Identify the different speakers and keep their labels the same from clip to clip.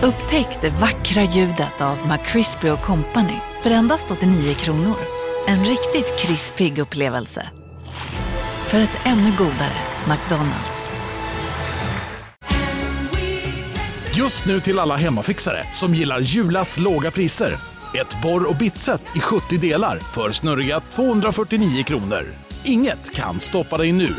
Speaker 1: Upptäck det vackra ljudet av McCrispy & Company för endast 89 kronor. En riktigt krispig upplevelse. För ett ännu godare McDonald's.
Speaker 2: Just nu till alla hemmafixare som gillar Julas låga priser. Ett borr- och bitset i 70 delar för snurriga 249 kronor. Inget kan stoppa dig nu.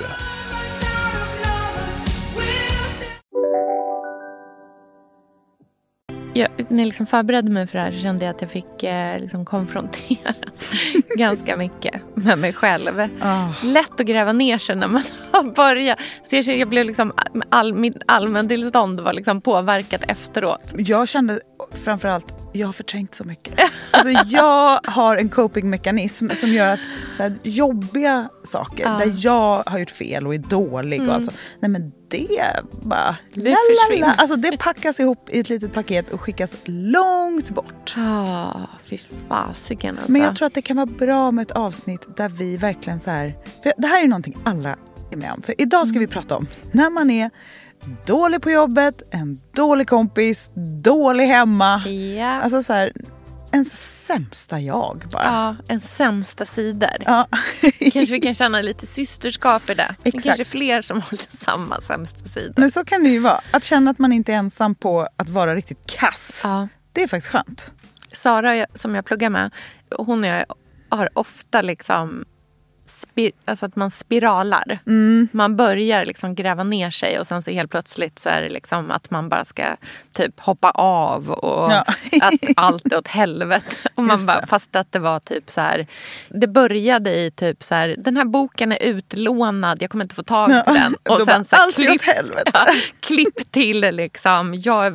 Speaker 3: När jag liksom förberedde mig för det här så kände jag att jag fick liksom konfronteras ganska mycket med mig själv. Lätt att gräva ner sig när man har börjat. Så jag blev liksom, mitt allmäntillstånd var liksom påverkat efteråt.
Speaker 4: Jag kände framförallt, jag har förträngt så mycket. Alltså jag har en copingmekanism som gör att så här, jobbiga saker där jag har gjort fel och är dålig och alltså, nej men det bara försvinner. Alltså det packas ihop i ett litet paket och skickas långt bort.
Speaker 3: Fy fasiken alltså.
Speaker 4: Men jag tror att det kan vara bra med ett avsnitt där vi verkligen så här, för det här är någonting alla är med om. För idag ska vi prata om när man är dålig på jobbet, en dålig kompis, dålig hemma.
Speaker 3: Ja.
Speaker 4: Alltså så här, ens sämsta jag bara.
Speaker 3: Ja, en sämsta sidor.
Speaker 4: Ja.
Speaker 3: Kanske vi kan känna lite systerskap i det.
Speaker 4: Exakt.
Speaker 3: Det kanske är fler som har samma sämsta sidor.
Speaker 4: Men så kan det ju vara. Att känna att man inte är ensam på att vara riktigt kass.
Speaker 3: Ja.
Speaker 4: Det är faktiskt skönt.
Speaker 3: Sara som jag pluggar med, hon och jag har ofta liksom alltså att man spiralar. Man börjar liksom gräva ner sig och sen så helt plötsligt så är det liksom att man bara ska typ hoppa av och att allt är åt helvete. Och man bara, fast att det var typ så här, det började i typ så här, den här boken är utlånad, jag kommer inte få tag på den. Och sen så
Speaker 4: allt är åt helvete.
Speaker 3: Klipp till liksom, jag är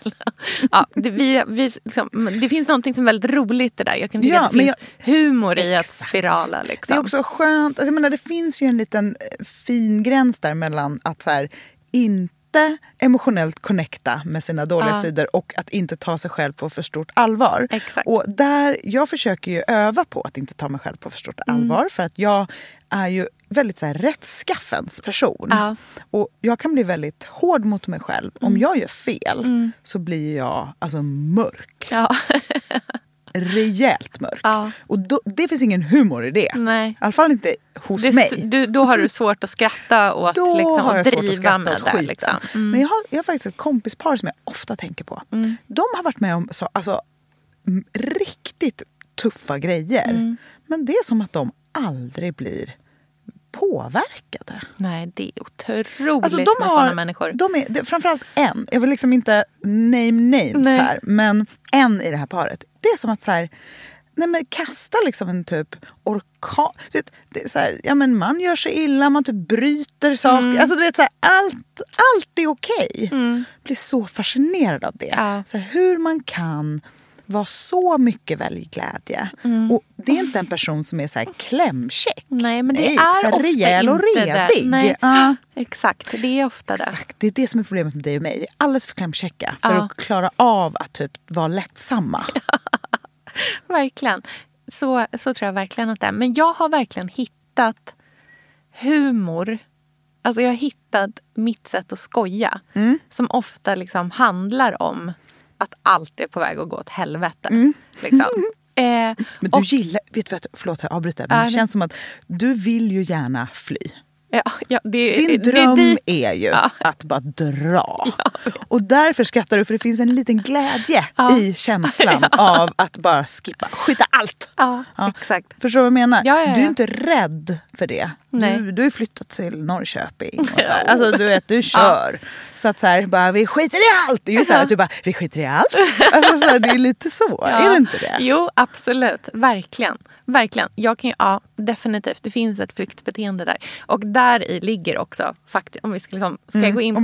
Speaker 3: värdelös. Det finns någonting som är väldigt roligt i det där. Jag kan tycka att det finns humor i att spirala liksom.
Speaker 4: Det är också skönt. Alltså, jag menar, det finns ju en liten fin gräns där mellan att så här, inte emotionellt connecta med sina dåliga sidor och att inte ta sig själv på för stort allvar.
Speaker 3: Exakt.
Speaker 4: Och där, jag försöker ju öva på att inte ta mig själv på för stort allvar för att jag är ju väldigt så här, rättskaffens person. Och jag kan bli väldigt hård mot mig själv. Om jag gör fel så blir jag alltså mörk. Rejält mörk. Och det finns ingen humor i det.
Speaker 3: Nej.
Speaker 4: I alla fall inte hos mig.
Speaker 3: Då har du svårt att skratta och att, liksom, och driva med det. Liksom.
Speaker 4: Men jag har faktiskt ett kompispar som jag ofta tänker på. De har varit med om riktigt tuffa grejer. Men det är som att de aldrig blir påverkade.
Speaker 3: Nej, det är otroligt alltså, med sådana människor.
Speaker 4: Framförallt en. Jag vill liksom inte name names här. Men en i det här paret. Det är som att så här, nej men kasta liksom en typ orkan. Det är så här, ja men man gör sig illa, man typ bryter saker. Alltså du vet så här, allt är okej. Blir så fascinerad av det. Så här, hur man kan vara så mycket väljglädje. Och det är inte en person som är så här klämkäck.
Speaker 3: Nej, men det är
Speaker 4: så här
Speaker 3: ofta
Speaker 4: rejäl och
Speaker 3: inte
Speaker 4: redig.
Speaker 3: Det. Nej, exakt, det är ofta det.
Speaker 4: Exakt, det är det som är problemet med dig och mig. Vi är alldeles för klämkäcka för att klara av att typ vara lättsamma.
Speaker 3: Verkligen. Så tror jag verkligen att det är. Men jag har verkligen hittat humor. Alltså jag har hittat mitt sätt att skoja. Som ofta liksom handlar om att allt är på väg att gå åt helvete. Liksom.
Speaker 4: Men du gillar, förlåt jag avbryter, men det känns som att du vill ju gärna fly. Din dröm är ju att bara dra. Och därför skrattar du, för det finns en liten glädje i känslan av att bara skippa, skita allt.
Speaker 3: Exakt.
Speaker 4: Förstår du vad jag menar?
Speaker 3: Ja.
Speaker 4: Du är inte rädd för det. Du är flyttat till Norrköping. Och så här. Alltså du vet, du kör. Så att så här, bara, vi skiter i allt. Det är ju så här att du bara, vi skiter i allt. Alltså så här, det är lite så, är det inte det?
Speaker 3: Jo, absolut. Verkligen. Jag kan definitivt. Det finns ett flyktbeteende där. Och där i ligger också faktiskt, om vi ska liksom, ska jag gå in på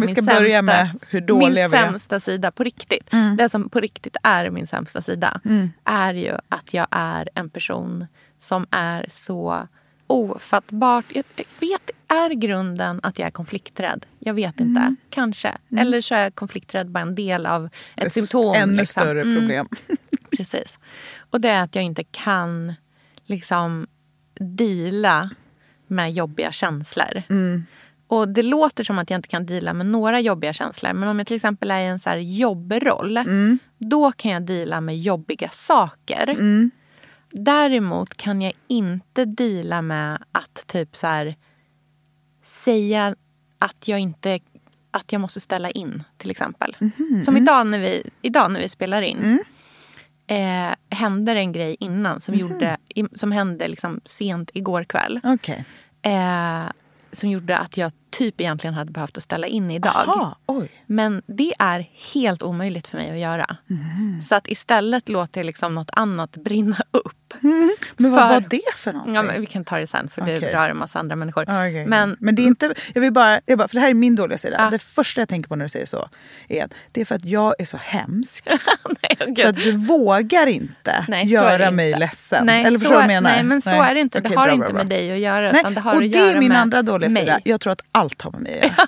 Speaker 3: min sämsta sida på riktigt. Det som på riktigt är min sämsta sida är ju att jag är en person som är så ofattbart. Jag vet, är grunden att jag är konflikträdd? Jag vet inte. Kanske. Eller så är konflikträdd bara en del av ett symptom.
Speaker 4: Ännu
Speaker 3: liksom.
Speaker 4: större problem.
Speaker 3: Precis. Och det är att jag inte kan liksom deala med jobbiga känslor. Och det låter som att jag inte kan deala med några jobbiga känslor. Men om jag till exempel är i en så här jobbroll, då kan jag deala med jobbiga saker. Däremot kan jag inte deala med att typ så här säga att jag måste ställa in, till exempel. Som idag när vi spelar in. Hände en grej innan som hände liksom sent igår kväll.
Speaker 4: Okay.
Speaker 3: Som gjorde att jag typ egentligen hade behövt att ställa in idag.
Speaker 4: Aha,
Speaker 3: men det är helt omöjligt för mig att göra. Så att istället låter jag liksom något annat brinna upp.
Speaker 4: Men vad var det för någonting?
Speaker 3: Ja, men vi kan ta det sen, för det rör en massa andra människor.
Speaker 4: Okay. Men det är inte, jag vill bara, för det här är min dåliga sida. Det första jag tänker på när du säger så är att det är för att jag är så hemsk.
Speaker 3: Nej,
Speaker 4: så att du vågar inte göra mig ledsen.
Speaker 3: Nej,
Speaker 4: eller förstår du vad jag menar?
Speaker 3: Nej, men så är det inte. Det har inte med dig att göra. Utan det har
Speaker 4: och
Speaker 3: att
Speaker 4: det
Speaker 3: göra
Speaker 4: är min
Speaker 3: med
Speaker 4: andra dåliga
Speaker 3: mig.
Speaker 4: sida. Jag tror att allt har med mig att göra.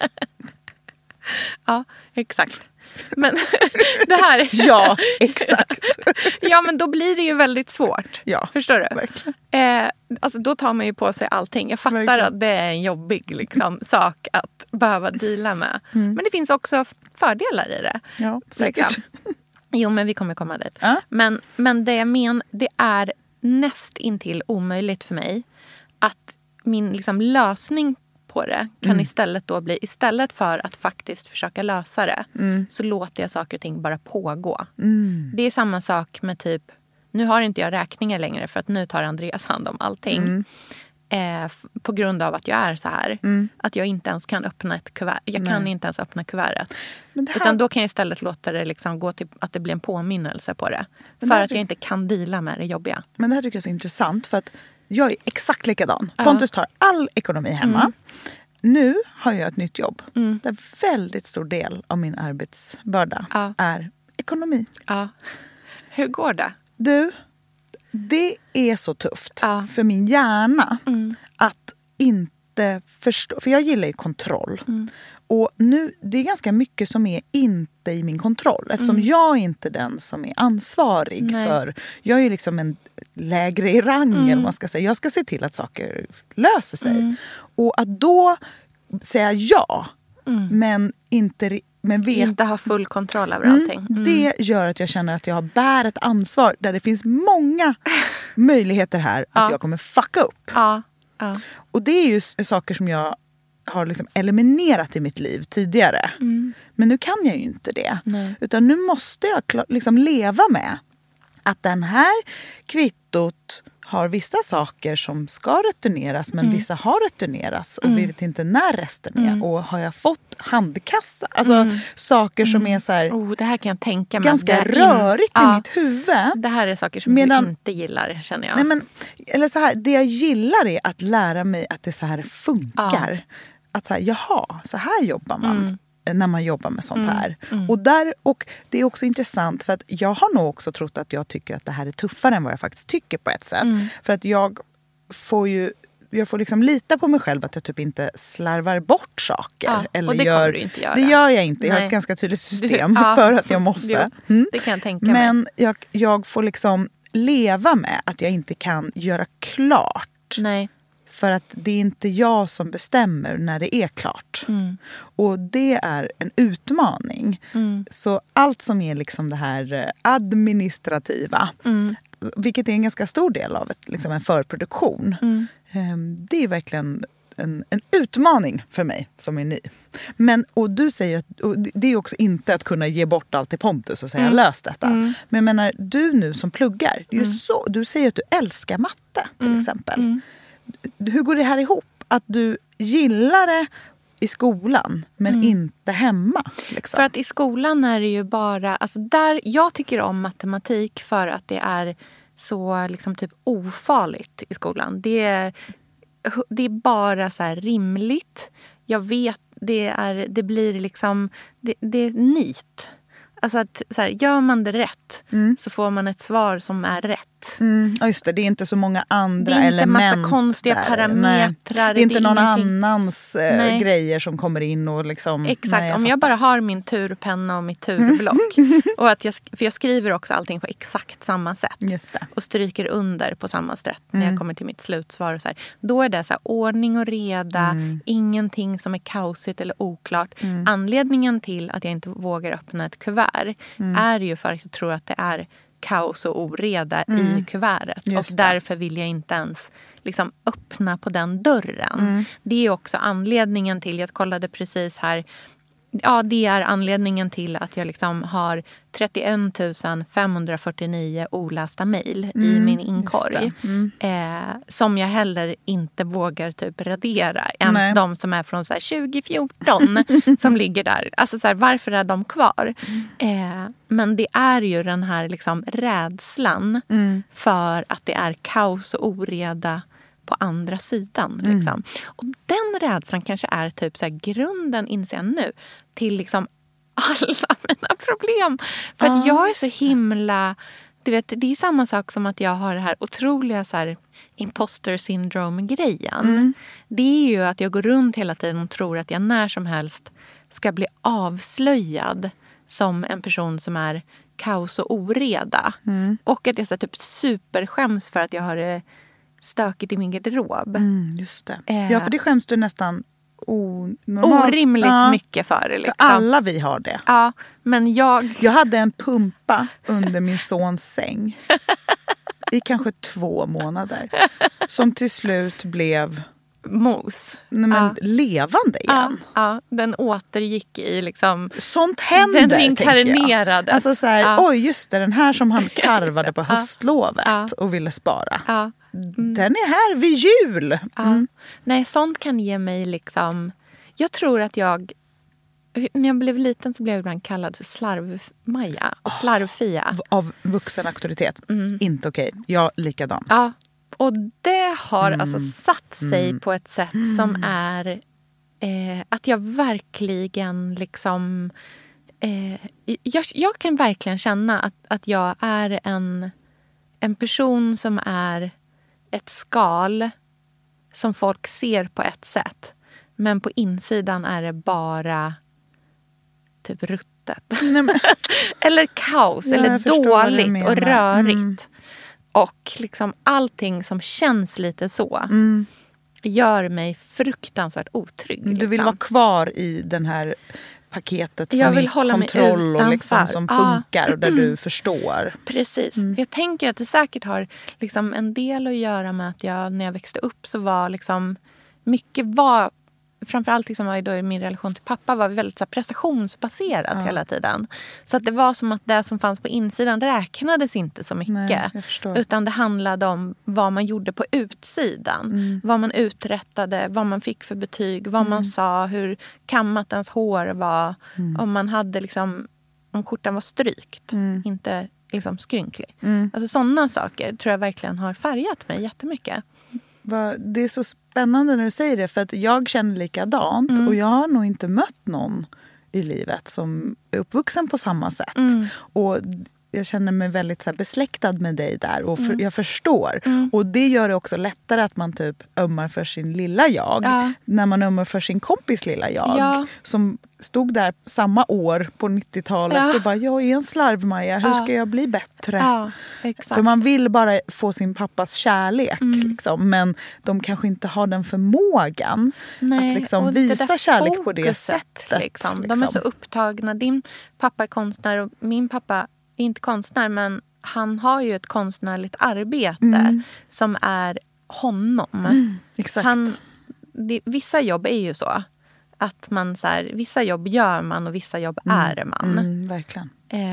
Speaker 3: Ja, exakt. Men det här...
Speaker 4: Ja, exakt.
Speaker 3: Ja, men då blir det ju väldigt svårt.
Speaker 4: Ja,
Speaker 3: förstår du?
Speaker 4: Verkligen.
Speaker 3: Alltså då tar man ju på sig allting. Jag fattar verkligen att det är en jobbig liksom, sak att behöva deala med. Men det finns också fördelar i det.
Speaker 4: Ja, säkert.
Speaker 3: Jo, men vi kommer komma dit. Men det är näst intill omöjligt för mig att min liksom, lösning på det kan istället då bli, istället för att faktiskt försöka lösa det, så låter jag saker och ting bara pågå. Det är samma sak med typ, nu har inte jag räkningar längre för att nu tar Andreas hand om allting. På grund av att jag är så här. Att jag inte ens kan öppna ett kuvert. Jag kan inte ens öppna kuvertet. Utan då kan jag istället låta det liksom gå till att det blir en påminnelse på det. För att jag inte kan deala med det jobbiga.
Speaker 4: Men det här tycker jag är så intressant, för att jag är exakt likadan. Pontus tar all ekonomi hemma. Nu har jag ett nytt jobb. Där väldigt stor del av min arbetsbörda är ekonomi.
Speaker 3: Hur går det?
Speaker 4: Du, det är så tufft för min hjärna att inte förstå. För jag gillar ju kontroll. Och nu, det är ganska mycket som är inte i min kontroll. Eftersom jag är inte den som är ansvarig för... Jag är ju liksom en lägre i rang, eller man ska säga. Jag ska se till att saker löser sig. Och att då säga ja, men inte... Men
Speaker 3: inte ha full kontroll över allting.
Speaker 4: Det gör att jag känner att jag bär ett ansvar där det finns många möjligheter här att jag kommer fucka upp. Och det är ju saker som jag har liksom eliminerat i mitt liv tidigare. Men nu kan jag ju inte det. Utan nu måste jag liksom leva med att den här kvittot har vissa saker som ska returneras, men vissa har returnerats och vi vet inte när resten är. Och har jag fått handkassa? Alltså saker som är så här,
Speaker 3: det här kan jag tänka mig.
Speaker 4: Ganska rörigt i mitt huvud.
Speaker 3: Det här är saker som jag inte gillar, känner jag.
Speaker 4: Nej, men, eller så här, det jag gillar är att lära mig att det så här funkar. Att så här, jaha, så här jobbar man. När man jobbar med sånt här. Och det är också intressant, för att jag har nog också trott att jag tycker att det här är tuffare än vad jag faktiskt tycker på ett sätt. För att jag får liksom lita på mig själv att jag typ inte slarvar bort saker. Eller
Speaker 3: och det kommer du inte göra.
Speaker 4: Det gör jag inte. Jag har ett ganska tydligt system för att jag måste.
Speaker 3: Det kan jag tänka mig.
Speaker 4: Men jag får liksom leva med att jag inte kan göra klart.
Speaker 3: Nej.
Speaker 4: För att det är inte jag som bestämmer när det är klart. Och det är en utmaning. Så allt som är liksom det här administrativa, vilket är en ganska stor del av liksom en förproduktion, det är verkligen en utmaning för mig som är ny. Och du säger att och det är också inte att kunna ge bort allt till Pontus och säga lös detta. Men jag menar, du nu som pluggar, det är ju så, du säger att du älskar matte till exempel. Hur går det här ihop? Att du gillar det i skolan men inte hemma? Liksom.
Speaker 3: För att i skolan är det ju bara... Alltså där, jag tycker om matematik för att det är så liksom typ ofarligt i skolan. Det är bara så här rimligt. Jag vet, det blir liksom... Det är nit. Alltså att så här, gör man det rätt så får man ett svar som är rätt.
Speaker 4: Ja, just det. Det är inte så många andra element.
Speaker 3: Det är inte massa konstiga parametrar.
Speaker 4: Nej. Det är inte någon annans grejer som kommer in och liksom...
Speaker 3: Exakt, om jag bara har min turpenna och mitt turblock. Och att för jag skriver också allting på exakt samma sätt.
Speaker 4: Just det.
Speaker 3: Och stryker under på samma sätt när jag kommer till mitt slutsvar. Och så här. Då är det så här, ordning och reda, ingenting som är kaosigt eller oklart. Anledningen till att jag inte vågar öppna ett kuvert är ju för att jag tror att det är kaos och oreda i kuvertet. Och därför vill jag inte ens liksom öppna på den dörren. Det är också anledningen till, jag kollade precis här, ja, det är anledningen till att jag liksom har 31 549 olästa mejl i min inkorg. Som jag heller inte vågar typ radera. Ens de som är från så här 2014 som ligger där. Alltså så här, varför är de kvar? Men det är ju den här liksom rädslan för att det är kaos och oreda på andra sidan. Liksom. Och den rädslan kanske är typ så här grunden, inser jag nu, till liksom alla mina problem. För att jag är så himla... Du vet, det är samma sak som att jag har det här otroliga så här, imposter syndrome-grejen. Det är ju att jag går runt hela tiden och tror att jag när som helst ska bli avslöjad som en person som är kaos och oreda. Och att jag så här, typ superskäms för att jag har det stökigt i min garderob.
Speaker 4: Just det. Ja, för det skäms du nästan
Speaker 3: orimligt mycket för. Liksom.
Speaker 4: För alla vi har det.
Speaker 3: Ja, men jag
Speaker 4: hade en pumpa under min sons säng i kanske 2 månader. Som till slut blev...
Speaker 3: mos.
Speaker 4: Levande igen.
Speaker 3: Ja, den återgick i liksom...
Speaker 4: Sånt händer,
Speaker 3: den inkarnerades.
Speaker 4: Alltså så här, oj just det, den här som han karvade på höstlovet och ville spara. Den är här vid jul.
Speaker 3: Nej, sånt kan ge mig liksom... Jag tror att när jag blev liten så blev jag ibland kallad för slarv-Maja och slarv-Fia.
Speaker 4: Av vuxen auktoritet. Inte okej. Jag likadan.
Speaker 3: Ja. Och det har alltså satt sig på ett sätt som är att jag verkligen liksom... Jag kan verkligen känna att jag är en person som är ett skal som folk ser på ett sätt. Men på insidan är det bara typ ruttet. Eller kaos, eller dåligt och rörigt. Och liksom allting som känns lite så gör mig fruktansvärt otrygg.
Speaker 4: Du vill vara kvar i den här paketet som
Speaker 3: jag vill hålla
Speaker 4: kontroll och liksom som funkar och där du förstår.
Speaker 3: Precis. Jag tänker att det säkert har liksom en del att göra med att jag när jag växte upp så var liksom mycket var framförallt liksom i min relation till pappa var väldigt så här, prestationsbaserat hela tiden. Så att det var som att det som fanns på insidan räknades inte så mycket.
Speaker 4: Nej, jag förstår.
Speaker 3: Utan det handlade om vad man gjorde på utsidan. Vad man uträttade, vad man fick för betyg, vad man sa, hur kammat ens hår var. Om man hade liksom, om skjortan var strykt, inte liksom skrynklig. Alltså sådana saker tror jag verkligen har färgat mig jättemycket.
Speaker 4: Det är så spännande när du säger det, för att jag känner likadant och jag har nog inte mött någon i livet som är uppvuxen på samma sätt. Och jag känner mig väldigt så här besläktad med dig där och jag förstår. Och det gör det också lättare att man typ ömmar för sin lilla jag. När man ömmar för sin kompis lilla jag som stod där samma år på 90-talet och bara, jag är en slarv-Maja, hur ska jag bli bättre?
Speaker 3: Exakt.
Speaker 4: För man vill bara få sin pappas kärlek liksom, men de kanske inte har den förmågan att liksom visa kärlek på det sättet.
Speaker 3: Liksom. De är så upptagna. Din pappa är konstnär och min pappa är inte konstnär, men han har ju ett konstnärligt arbete som är honom.
Speaker 4: Exakt.
Speaker 3: Vissa jobb är ju så att man så här, vissa jobb gör man och vissa jobb är man.
Speaker 4: Verkligen.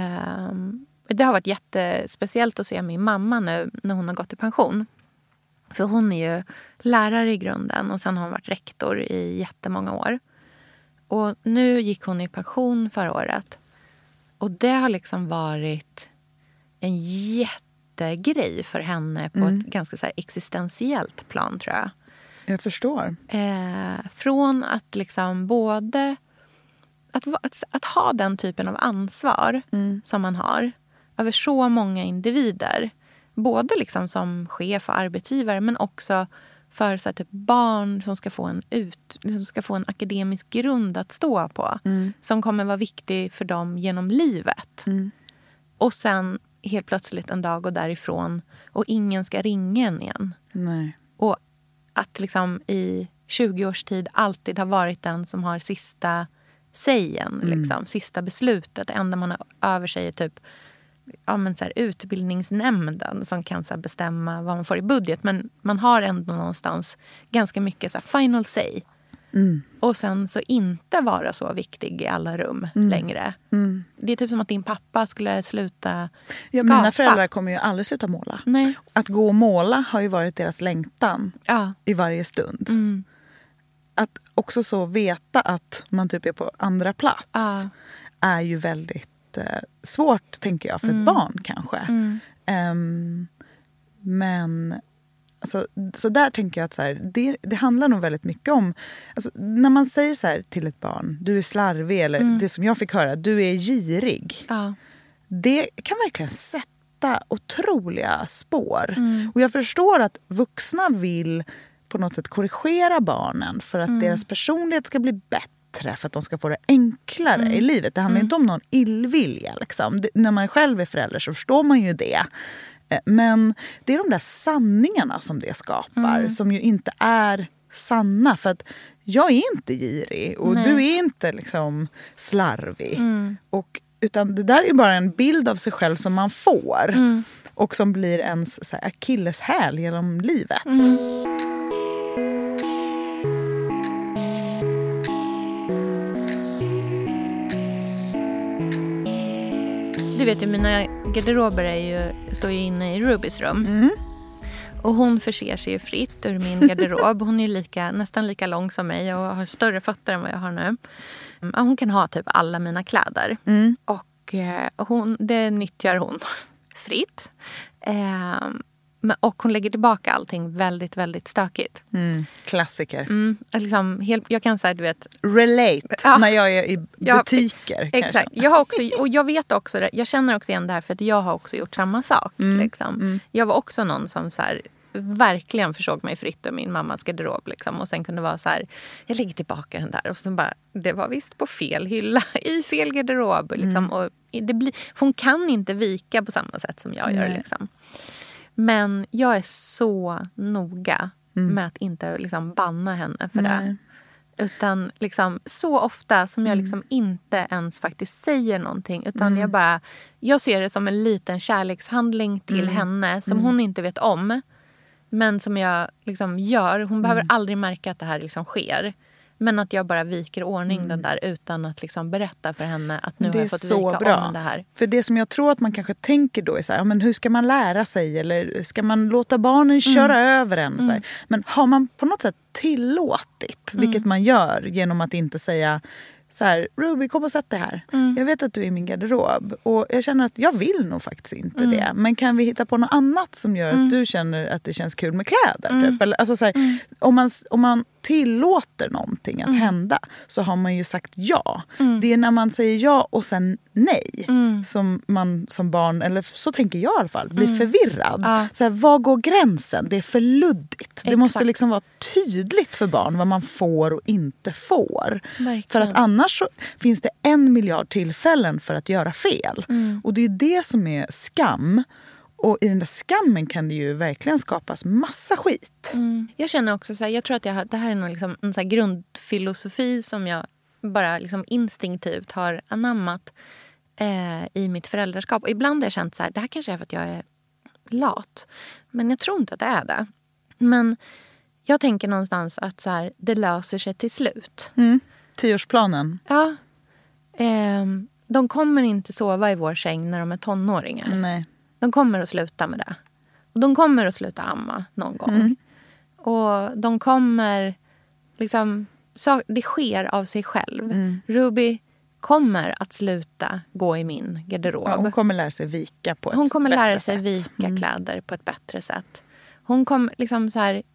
Speaker 3: Det har varit jättespeciellt att se min mamma nu när hon har gått i pension. För hon är ju lärare i grunden och sen har hon varit rektor i jättemånga år. Och nu gick hon i pension förra året. Och det har liksom varit en jättegrej för henne på ett ganska så här existentiellt plan, tror jag.
Speaker 4: Jag förstår.
Speaker 3: Från att liksom både att ha den typen av ansvar som man har över så många individer. Både liksom som chef och arbetsgivare, men också för så här, typ barn som ska få en akademisk grund att stå på. Som kommer vara viktig för dem genom livet. Och sen helt plötsligt en dag gå därifrån och ingen ska ringa en igen.
Speaker 4: Nej.
Speaker 3: Och att liksom i 20 års tid alltid har varit den som har sista sägen, liksom, sista beslutet. Det enda man har över sig är typ så här, utbildningsnämnden som kan så här, bestämma vad man får i budget. Men man har ändå någonstans ganska mycket så här, final say. Och sen så inte vara så viktig i alla rum längre. Det är typ som att din pappa skulle sluta skapa.
Speaker 4: Mina föräldrar kommer ju aldrig sluta måla.
Speaker 3: Nej.
Speaker 4: Att gå och måla har ju varit deras längtan i varje stund. Att också så veta att man typ är på andra plats är ju väldigt svårt, tänker jag, för ett barn kanske. Men alltså, så där tänker jag att så här, det handlar nog väldigt mycket om... Alltså, när man säger så här till ett barn, du är slarvig, eller det som jag fick höra, du är girig. Det kan verkligen sätta otroliga spår. Och jag förstår att vuxna vill på något sätt korrigera barnen för att deras personlighet ska bli bättre, för att de ska få det enklare i livet. Det handlar inte om någon illvilja. Liksom. När man själv är förälder så förstår man ju det. Men det är de där sanningarna som det skapar som ju inte är sanna. För att jag är inte girig och du är inte liksom slarvig. Utan det där är bara en bild av sig själv som man får. Och som blir ens så här, akilleshäl genom livet.
Speaker 3: Du vet ju, mina garderober står ju inne i Rubys rum. Och hon förser sig ju fritt ur min garderob. Hon är nästan lika lång som mig och har större fötter än vad jag har nu. Hon kan ha typ alla mina kläder. Och det nyttjar hon fritt. Och hon lägger tillbaka allting väldigt, väldigt stökigt.
Speaker 4: Klassiker.
Speaker 3: Liksom, jag kan säga, du vet...
Speaker 4: Relate, när jag är i butiker.
Speaker 3: Exakt. Jag vet också, jag känner också igen det här för att jag har också gjort samma sak. Liksom. Jag var också någon som så här, verkligen försåg mig fritt ur min mammas garderob. Liksom. Och sen kunde det vara så här, jag lägger tillbaka den där. Och sen bara, det var visst på fel hylla, i fel garderob. Liksom. Och hon kan inte vika på samma sätt som jag gör. Liksom. Men jag är så noga med att inte liksom banna henne för det. Utan liksom, så ofta som jag liksom inte ens faktiskt säger någonting. Utan jag ser det som en liten kärlekshandling till henne som hon inte vet om. Men som jag liksom gör. Hon behöver aldrig märka att det här liksom sker. Men att jag bara viker ordning den där utan att liksom berätta för henne att nu har jag fått vika om det här.
Speaker 4: För det som jag tror att man kanske tänker då är så här, men hur ska man lära sig? Eller ska man låta barnen köra över en? Så här. Men har man på något sätt tillåtit, vilket man gör genom att inte säga så här, Ruby, kom och sätt dig här. Jag vet att du är i min garderob och jag känner att jag vill nog faktiskt inte det. Men kan vi hitta på något annat som gör att du känner att det känns kul med kläder? Typ? Eller, alltså så här, om man tillåter någonting att hända så har man ju sagt ja. Det är när man säger ja och sen nej som man som barn, eller så tänker jag i alla fall, blir förvirrad. Så här, var går gränsen? Det är för luddigt. Exakt. Det måste liksom vara tydligt för barn vad man får och inte får. Verkligen. För att annars så finns det 1 miljard tillfällen för att göra fel. Och det är det som är skam. Och i den där skammen kan det ju verkligen skapas massa skit.
Speaker 3: Jag känner också så här, jag tror att det här är någon liksom, en så här grundfilosofi som jag bara liksom instinktivt har anammat i mitt föräldraskap. Och ibland har jag känt så här, det här kanske är för att jag är lat. Men jag tror inte att det är det. Men jag tänker någonstans att så här, det löser sig till slut.
Speaker 4: 10-årsplanen.
Speaker 3: Ja. De kommer inte sova i vår säng när de är tonåringar.
Speaker 4: Nej.
Speaker 3: De kommer att sluta med det. Och de kommer att sluta amma någon gång. Och de kommer liksom, det sker av sig själv. Ruby kommer att sluta gå i min garderob.
Speaker 4: Ja, hon kommer lära sig vika på ett bättre sätt.
Speaker 3: Hon kommer lära sig vika kläder på ett bättre sätt. Hon kommer liksom så här,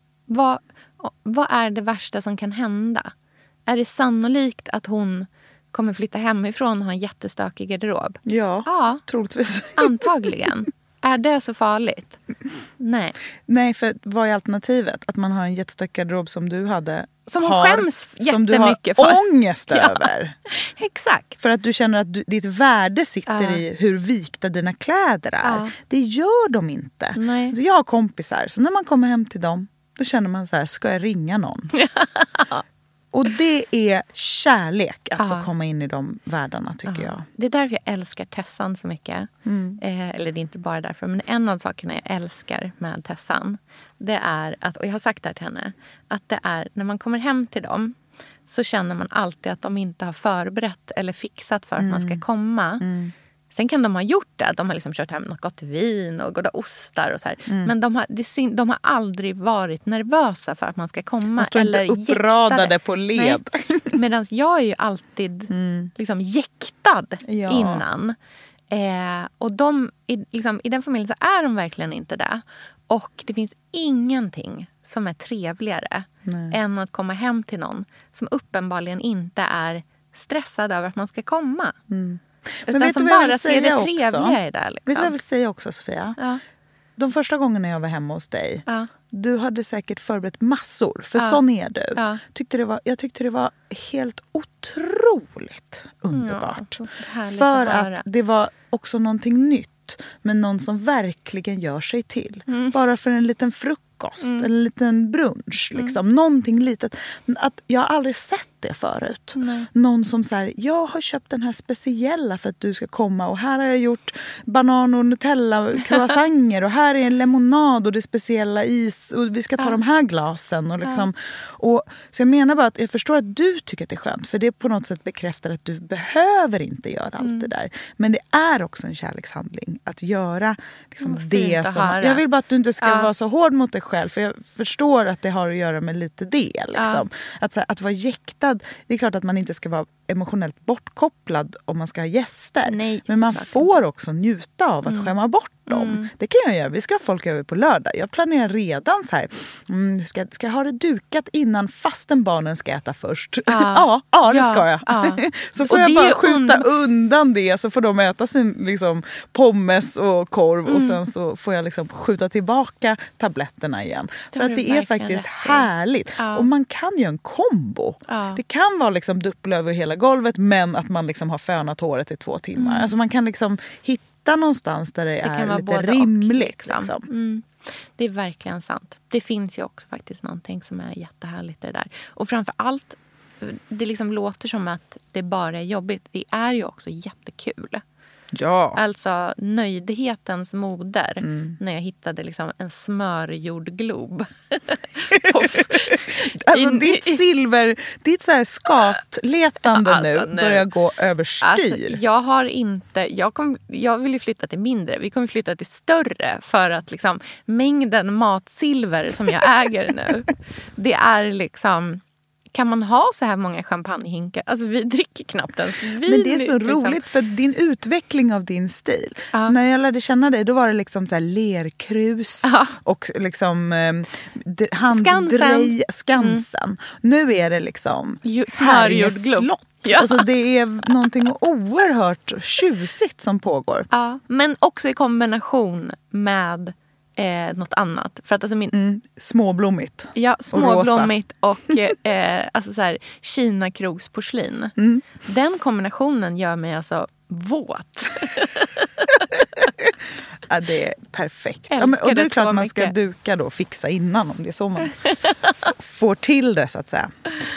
Speaker 3: vad är det värsta som kan hända? Är det sannolikt att hon kommer flytta hemifrån och ha en jättestökig garderob?
Speaker 4: Ja, troligtvis.
Speaker 3: Antagligen. Är det så farligt? Nej.
Speaker 4: Nej, för vad är alternativet? Att man har en jättestökig garderob som du hade.
Speaker 3: Som hon skäms jättemycket
Speaker 4: för. Som du har ångest över.
Speaker 3: Exakt.
Speaker 4: För att du känner att ditt värde sitter i hur vikta dina kläder är. Det gör de inte.
Speaker 3: Nej.
Speaker 4: Alltså jag har kompisar, så när man kommer hem till dem, då känner man så här, ska jag ringa någon? Och det är kärlek att få komma in i de världarna, tycker jag.
Speaker 3: Det är därför jag älskar Tessan så mycket. Eller det är inte bara därför, men en av sakerna jag älskar med Tessan, det är att, och jag har sagt det här till henne, att det är när man kommer hem till dem så känner man alltid att de inte har förberett eller fixat för att man ska komma. Sen kan de ha gjort det. De har liksom kört hem något gott vin och goda ostar och så här. Men de har aldrig varit nervösa för att man ska komma.
Speaker 4: De står eller inte uppradade på led.
Speaker 3: Medan jag är ju alltid liksom jäktad innan. Och i den familjen så är de verkligen inte det. Och det finns ingenting som är trevligare än att komma hem till någon som uppenbarligen inte är stressad över att man ska komma.
Speaker 4: Men vet du vad jag vill säga också?
Speaker 3: I det, liksom.
Speaker 4: Vet du vad jag vill säga också, Sofia?
Speaker 3: Ja.
Speaker 4: De första gångerna jag var hemma hos dig, du hade säkert förberett massor, för sån är du. Jag tyckte det var helt otroligt underbart. För att det var också någonting nytt, men någon som verkligen gör sig till. Bara för en liten frukost, en liten brunch, liksom. Någonting litet. Att jag har aldrig sett det förut. Någon som säger, jag har köpt den här speciella för att du ska komma, och här har jag gjort banan och Nutella croissanter, och här är en lemonad och det är speciella is, och vi ska ta de här glasen och liksom. Och så jag menar bara att jag förstår att du tycker att det är skönt, för det på något sätt bekräftar att du behöver inte göra allt det där, men det är också en kärlekshandling att göra liksom det som, jag vill bara att du inte ska vara så hård mot dig själv, för jag förstår att det har att göra med lite det liksom. Att vara jäktad, det är klart att man inte ska vara emotionellt bortkopplad om man ska ha gäster.
Speaker 3: Nej,
Speaker 4: men man får också njuta av att skämma bort dem. Det kan jag göra. Vi ska ha folk över på lördag. Jag planerar redan så här. Ska jag ha det dukat innan fasten barnen ska äta först? Ja, det ska jag. Så får jag bara skjuta undan det, så får de äta sin liksom, pommes och korv och sen så får jag liksom skjuta tillbaka tabletterna igen. För att det är faktiskt härligt. Och man kan ju en kombo. Det kan vara liksom dubbel över hela golvet, men att man liksom har fönat håret i 2 timmar. Alltså man kan liksom hitta någonstans där det är lite rimligt. Liksom.
Speaker 3: Det är verkligen sant. Det finns ju också faktiskt någonting som är jättehärligt det där. Och framför allt, det liksom låter som att det bara är jobbigt. Det är ju också jättekul.
Speaker 4: Ja.
Speaker 3: Alltså nöjdhetens moder när jag hittade liksom en smörgjord glob.
Speaker 4: Alltså ditt så här skatletande nu börjar gå överstyr.
Speaker 3: Alltså, jag vill ju flytta till mindre. Vi kommer flytta till större, för att liksom mängden matsilver som jag äger nu, det är liksom, kan man ha så här många champagnehinkar? Alltså vi dricker knappt ens vin.
Speaker 4: Men det är så roligt, för din utveckling av din stil. När jag lärde känna dig, då var det liksom så här lerkrus och liksom Skansen. Nu är det liksom slott. Alltså det är någonting oerhört tjusigt som pågår.
Speaker 3: Ja, men också i kombination med något annat. För att alltså
Speaker 4: småblommigt.
Speaker 3: Ja, småblommigt och alltså så här Kina-krogsporslin. Den kombinationen gör mig alltså våt.
Speaker 4: Ja, det är perfekt. Ja, men, och det är klart man ska duka då, fixa innan, om det är så man får till det, så att säga.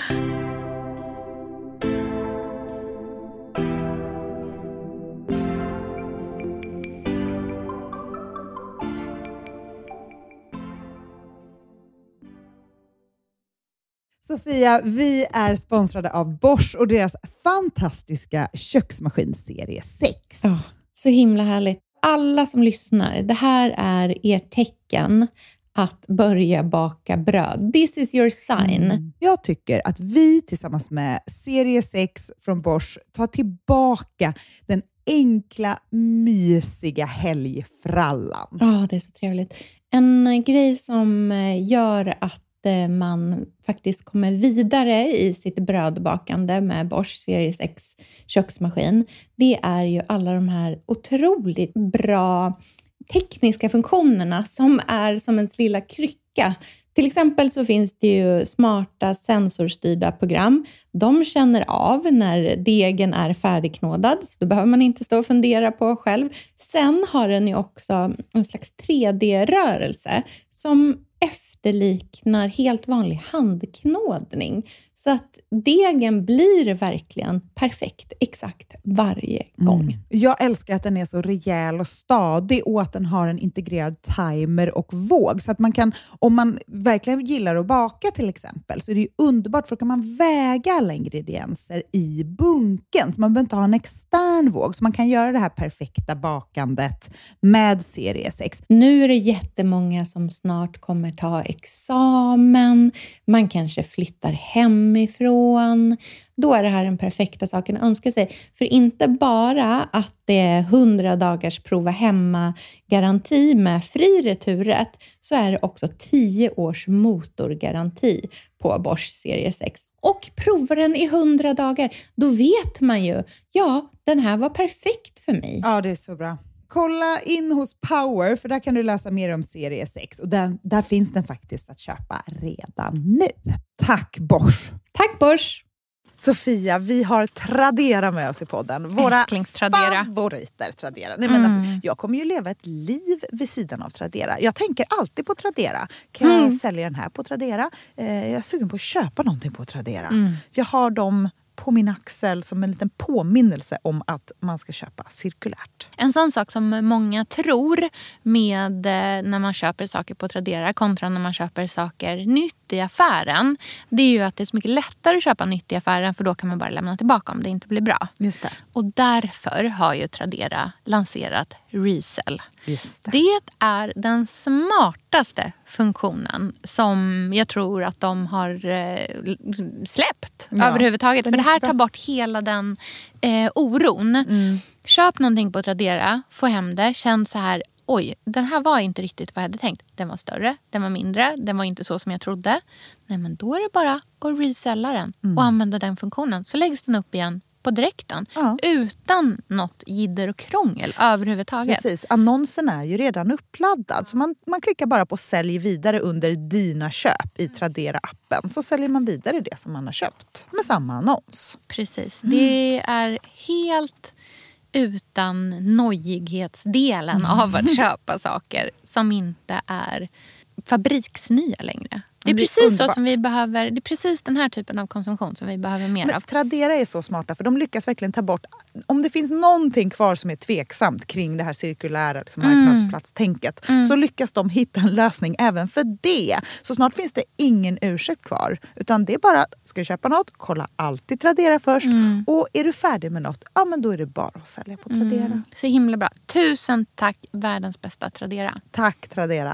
Speaker 5: Sofia, vi är sponsrade av Bosch och deras fantastiska köksmaskinserie 6.
Speaker 3: Så himla härligt. Alla som lyssnar, det här är ert tecken att börja baka bröd. This is your sign.
Speaker 5: Jag tycker att vi tillsammans med serie 6 från Bosch tar tillbaka den enkla, mysiga helgfrallan.
Speaker 3: Ja, det är så trevligt. En grej som gör att man faktiskt kommer vidare i sitt brödbakande med Bosch Series X köksmaskin, det är ju alla de här otroligt bra tekniska funktionerna som är som en lilla krycka. Till exempel så finns det ju smarta sensorstyrda program. De känner av när degen är färdigknådad, så då behöver man inte stå och fundera på själv. Sen har den ju också en slags 3D-rörelse som efterliknar helt vanlig handknådning. Så att degen blir verkligen perfekt exakt varje gång.
Speaker 5: Jag älskar att den är så rejäl och stadig och att den har en integrerad timer och våg. Så att man kan, om man verkligen gillar att baka till exempel, så är det ju underbart, för då kan man väga alla ingredienser i bunken. Så man behöver inte ha en extern våg. Så man kan göra det här perfekta bakandet med Series X.
Speaker 3: Nu är det jättemånga som snart kommer ta examen. Man kanske flyttar hemifrån. Då är det här den perfekta saken att önska sig. För inte bara att det är 100 dagars prova hemma-garanti med fri returrätt, så är det också 10 års motorgaranti på Bosch Series X. Och provar den i 100 dagar, då vet man ju, ja, den här var perfekt för mig.
Speaker 5: Ja, det är så bra. Kolla in hos Power, för där kan du läsa mer om Series X. Och där finns den faktiskt att köpa redan nu. Tack Bosch!
Speaker 3: Tack Bosch!
Speaker 4: Sofia, vi har Tradera med oss i podden. Våra favoriter Tradera. Nej, men alltså, jag kommer ju leva ett liv vid sidan av Tradera. Jag tänker alltid på Tradera. Kan jag sälja den här på Tradera? Jag är sugen på att köpa någonting på Tradera. Jag har dem på min axel som en liten påminnelse om att man ska köpa cirkulärt.
Speaker 3: En sån sak som många tror med när man köper saker på Tradera kontra när man köper saker nytt i affären, det är ju att det är så mycket lättare att köpa nytt i affären, för då kan man bara lämna tillbaka om det inte blir bra.
Speaker 4: Just det.
Speaker 3: Och därför har ju Tradera lanserat Resell.
Speaker 4: Just det.
Speaker 3: Det är den smartaste funktionen som jag tror att de har släppt överhuvudtaget. För det här tar bort hela den oron. Köp någonting på Tradera, få hem det, känn så här: oj, den här var inte riktigt vad jag hade tänkt. Den var större, den var mindre, den var inte så som jag trodde. Nej, men då är det bara att resella den och använda den funktionen. Så läggs den upp igen på direkten. Utan något jidder och krångel överhuvudtaget.
Speaker 4: Precis, annonsen är ju redan uppladdad. Så man klickar bara på sälj vidare under dina köp i Tradera-appen. Så säljer man vidare det som man har köpt med samma annons.
Speaker 3: Precis, det är helt utan nojighetsdelen av att köpa saker som inte är fabriksnya längre. Det är precis så som vi behöver. Det är precis den här typen av konsumtion som vi behöver mer av.
Speaker 4: Tradera är så smarta, för de lyckas verkligen ta bort, om det finns någonting kvar som är tveksamt kring det här cirkulära liksom marknadsplatstänket, så lyckas de hitta en lösning även för det. Så snart finns det ingen ursäkt kvar, utan det är bara, ska du köpa något, kolla alltid Tradera först. Och är du färdig med något, ja men då är det bara att sälja på Tradera.
Speaker 3: Så himla bra. Tusen tack, världens bästa Tradera.
Speaker 4: Tack Tradera.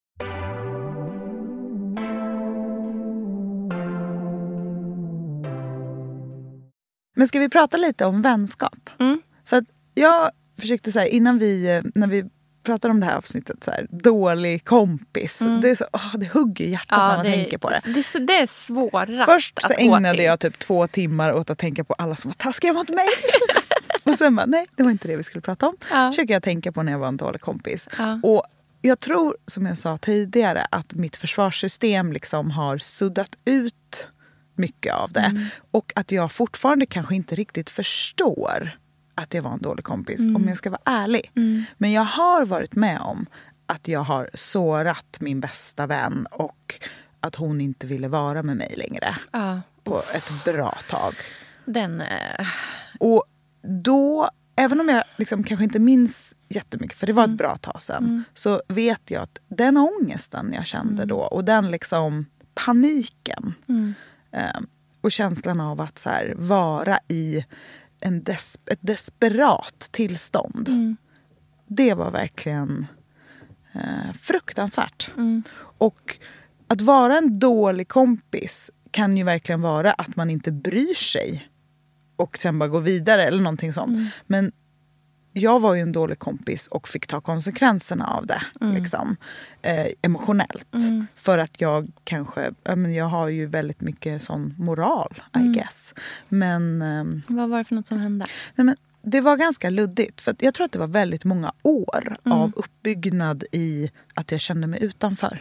Speaker 4: Men ska vi prata lite om vänskap? För att jag försökte så här, innan när vi pratade om det här avsnittet, så här, dålig kompis. Det är så, det hugger hjärtat när man tänker på det.
Speaker 3: Det är svårast.
Speaker 4: Först så ägnade jag typ 2 timmar åt att tänka på alla som var taskiga mot mig. Och sen bara, nej, det var inte det vi skulle prata om. Försöker jag tänka på när jag var en dålig kompis. Och jag tror, som jag sa tidigare, att mitt försvarssystem liksom har suddat ut mycket av det. Och att jag fortfarande kanske inte riktigt förstår att jag var en dålig kompis, om jag ska vara ärlig. Men jag har varit med om att jag har sårat min bästa vän och att hon inte ville vara med mig längre på ett bra tag. Och då, även om jag liksom kanske inte minns jättemycket, för det var ett bra tag sedan, så vet jag att den ångesten jag kände då och den liksom paniken och känslan av att så här, vara i ett desperat tillstånd. Det var verkligen fruktansvärt. Och att vara en dålig kompis kan ju verkligen vara att man inte bryr sig och sen bara går vidare eller någonting sånt. Men jag var ju en dålig kompis och fick ta konsekvenserna av det. Liksom, emotionellt. För att jag kanske, jag har ju väldigt mycket sån moral, I guess. Men...
Speaker 3: vad var det för något som hände?
Speaker 4: Nej, men det var ganska luddigt. För jag tror att det var väldigt många år av uppbyggnad i att jag kände mig utanför.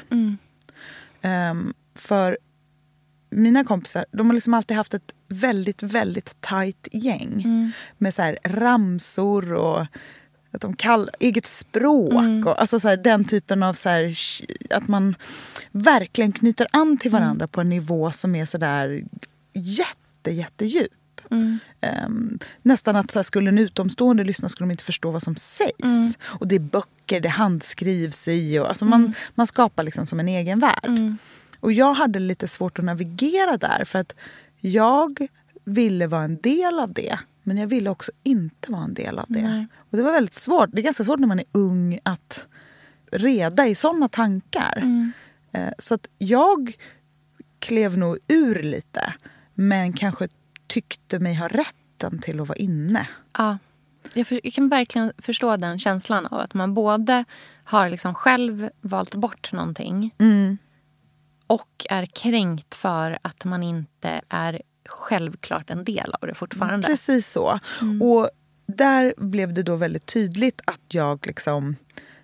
Speaker 4: För mina kompisar, de har liksom alltid haft ett väldigt, väldigt tajt gäng. Med så här ramsor och att de eget språk. Och, alltså så här, den typen av så här, att man verkligen knyter an till varandra på en nivå som är så där jättedjup. Nästan att så här, skulle en utomstående lyssna skulle de inte förstå vad som sägs. Och det är böcker, det handskrivs i. Och, alltså man skapar liksom som en egen värld. Och jag hade lite svårt att navigera där. För att jag ville vara en del av det. Men jag ville också inte vara en del av det. Nej. Och det var väldigt svårt. Det är ganska svårt när man är ung att reda i sådana tankar. Så att jag klev nog ur lite. Men kanske tyckte mig ha rätten till att vara inne.
Speaker 3: Ja, jag kan verkligen förstå den känslan av att man både har liksom själv valt bort någonting och är kränkt för att man inte är självklart en del av det fortfarande.
Speaker 4: Precis så. Och där blev det då väldigt tydligt att jag liksom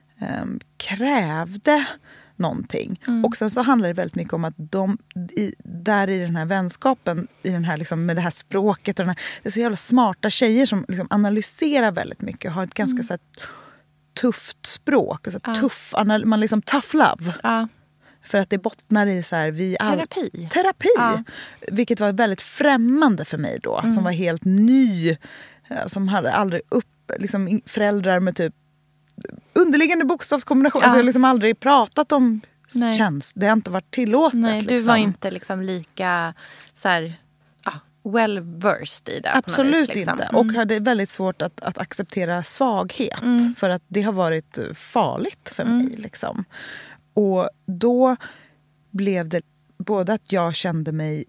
Speaker 4: krävde någonting. Och sen så handlar det väldigt mycket om att där i den här vänskapen, i den här, liksom, med det här språket och det är så jävla smarta tjejer som liksom analyserar väldigt mycket och har ett ganska så här, tufft språk och så tuff, man liksom tough love. För att det bottnar i så här, terapi. Vilket var väldigt främmande för mig då, som var helt ny, som hade aldrig liksom föräldrar med typ underliggande bokstavskombination. Alltså jag har liksom aldrig pratat om tjänst. Det har inte varit tillåtet.
Speaker 3: Nej, du var inte liksom lika så här, well versed i det.
Speaker 4: Absolut
Speaker 3: på något vis, liksom.
Speaker 4: inte. Och hade väldigt svårt att acceptera svaghet. För att det har varit farligt för mig. Liksom. Och då blev det både att jag kände mig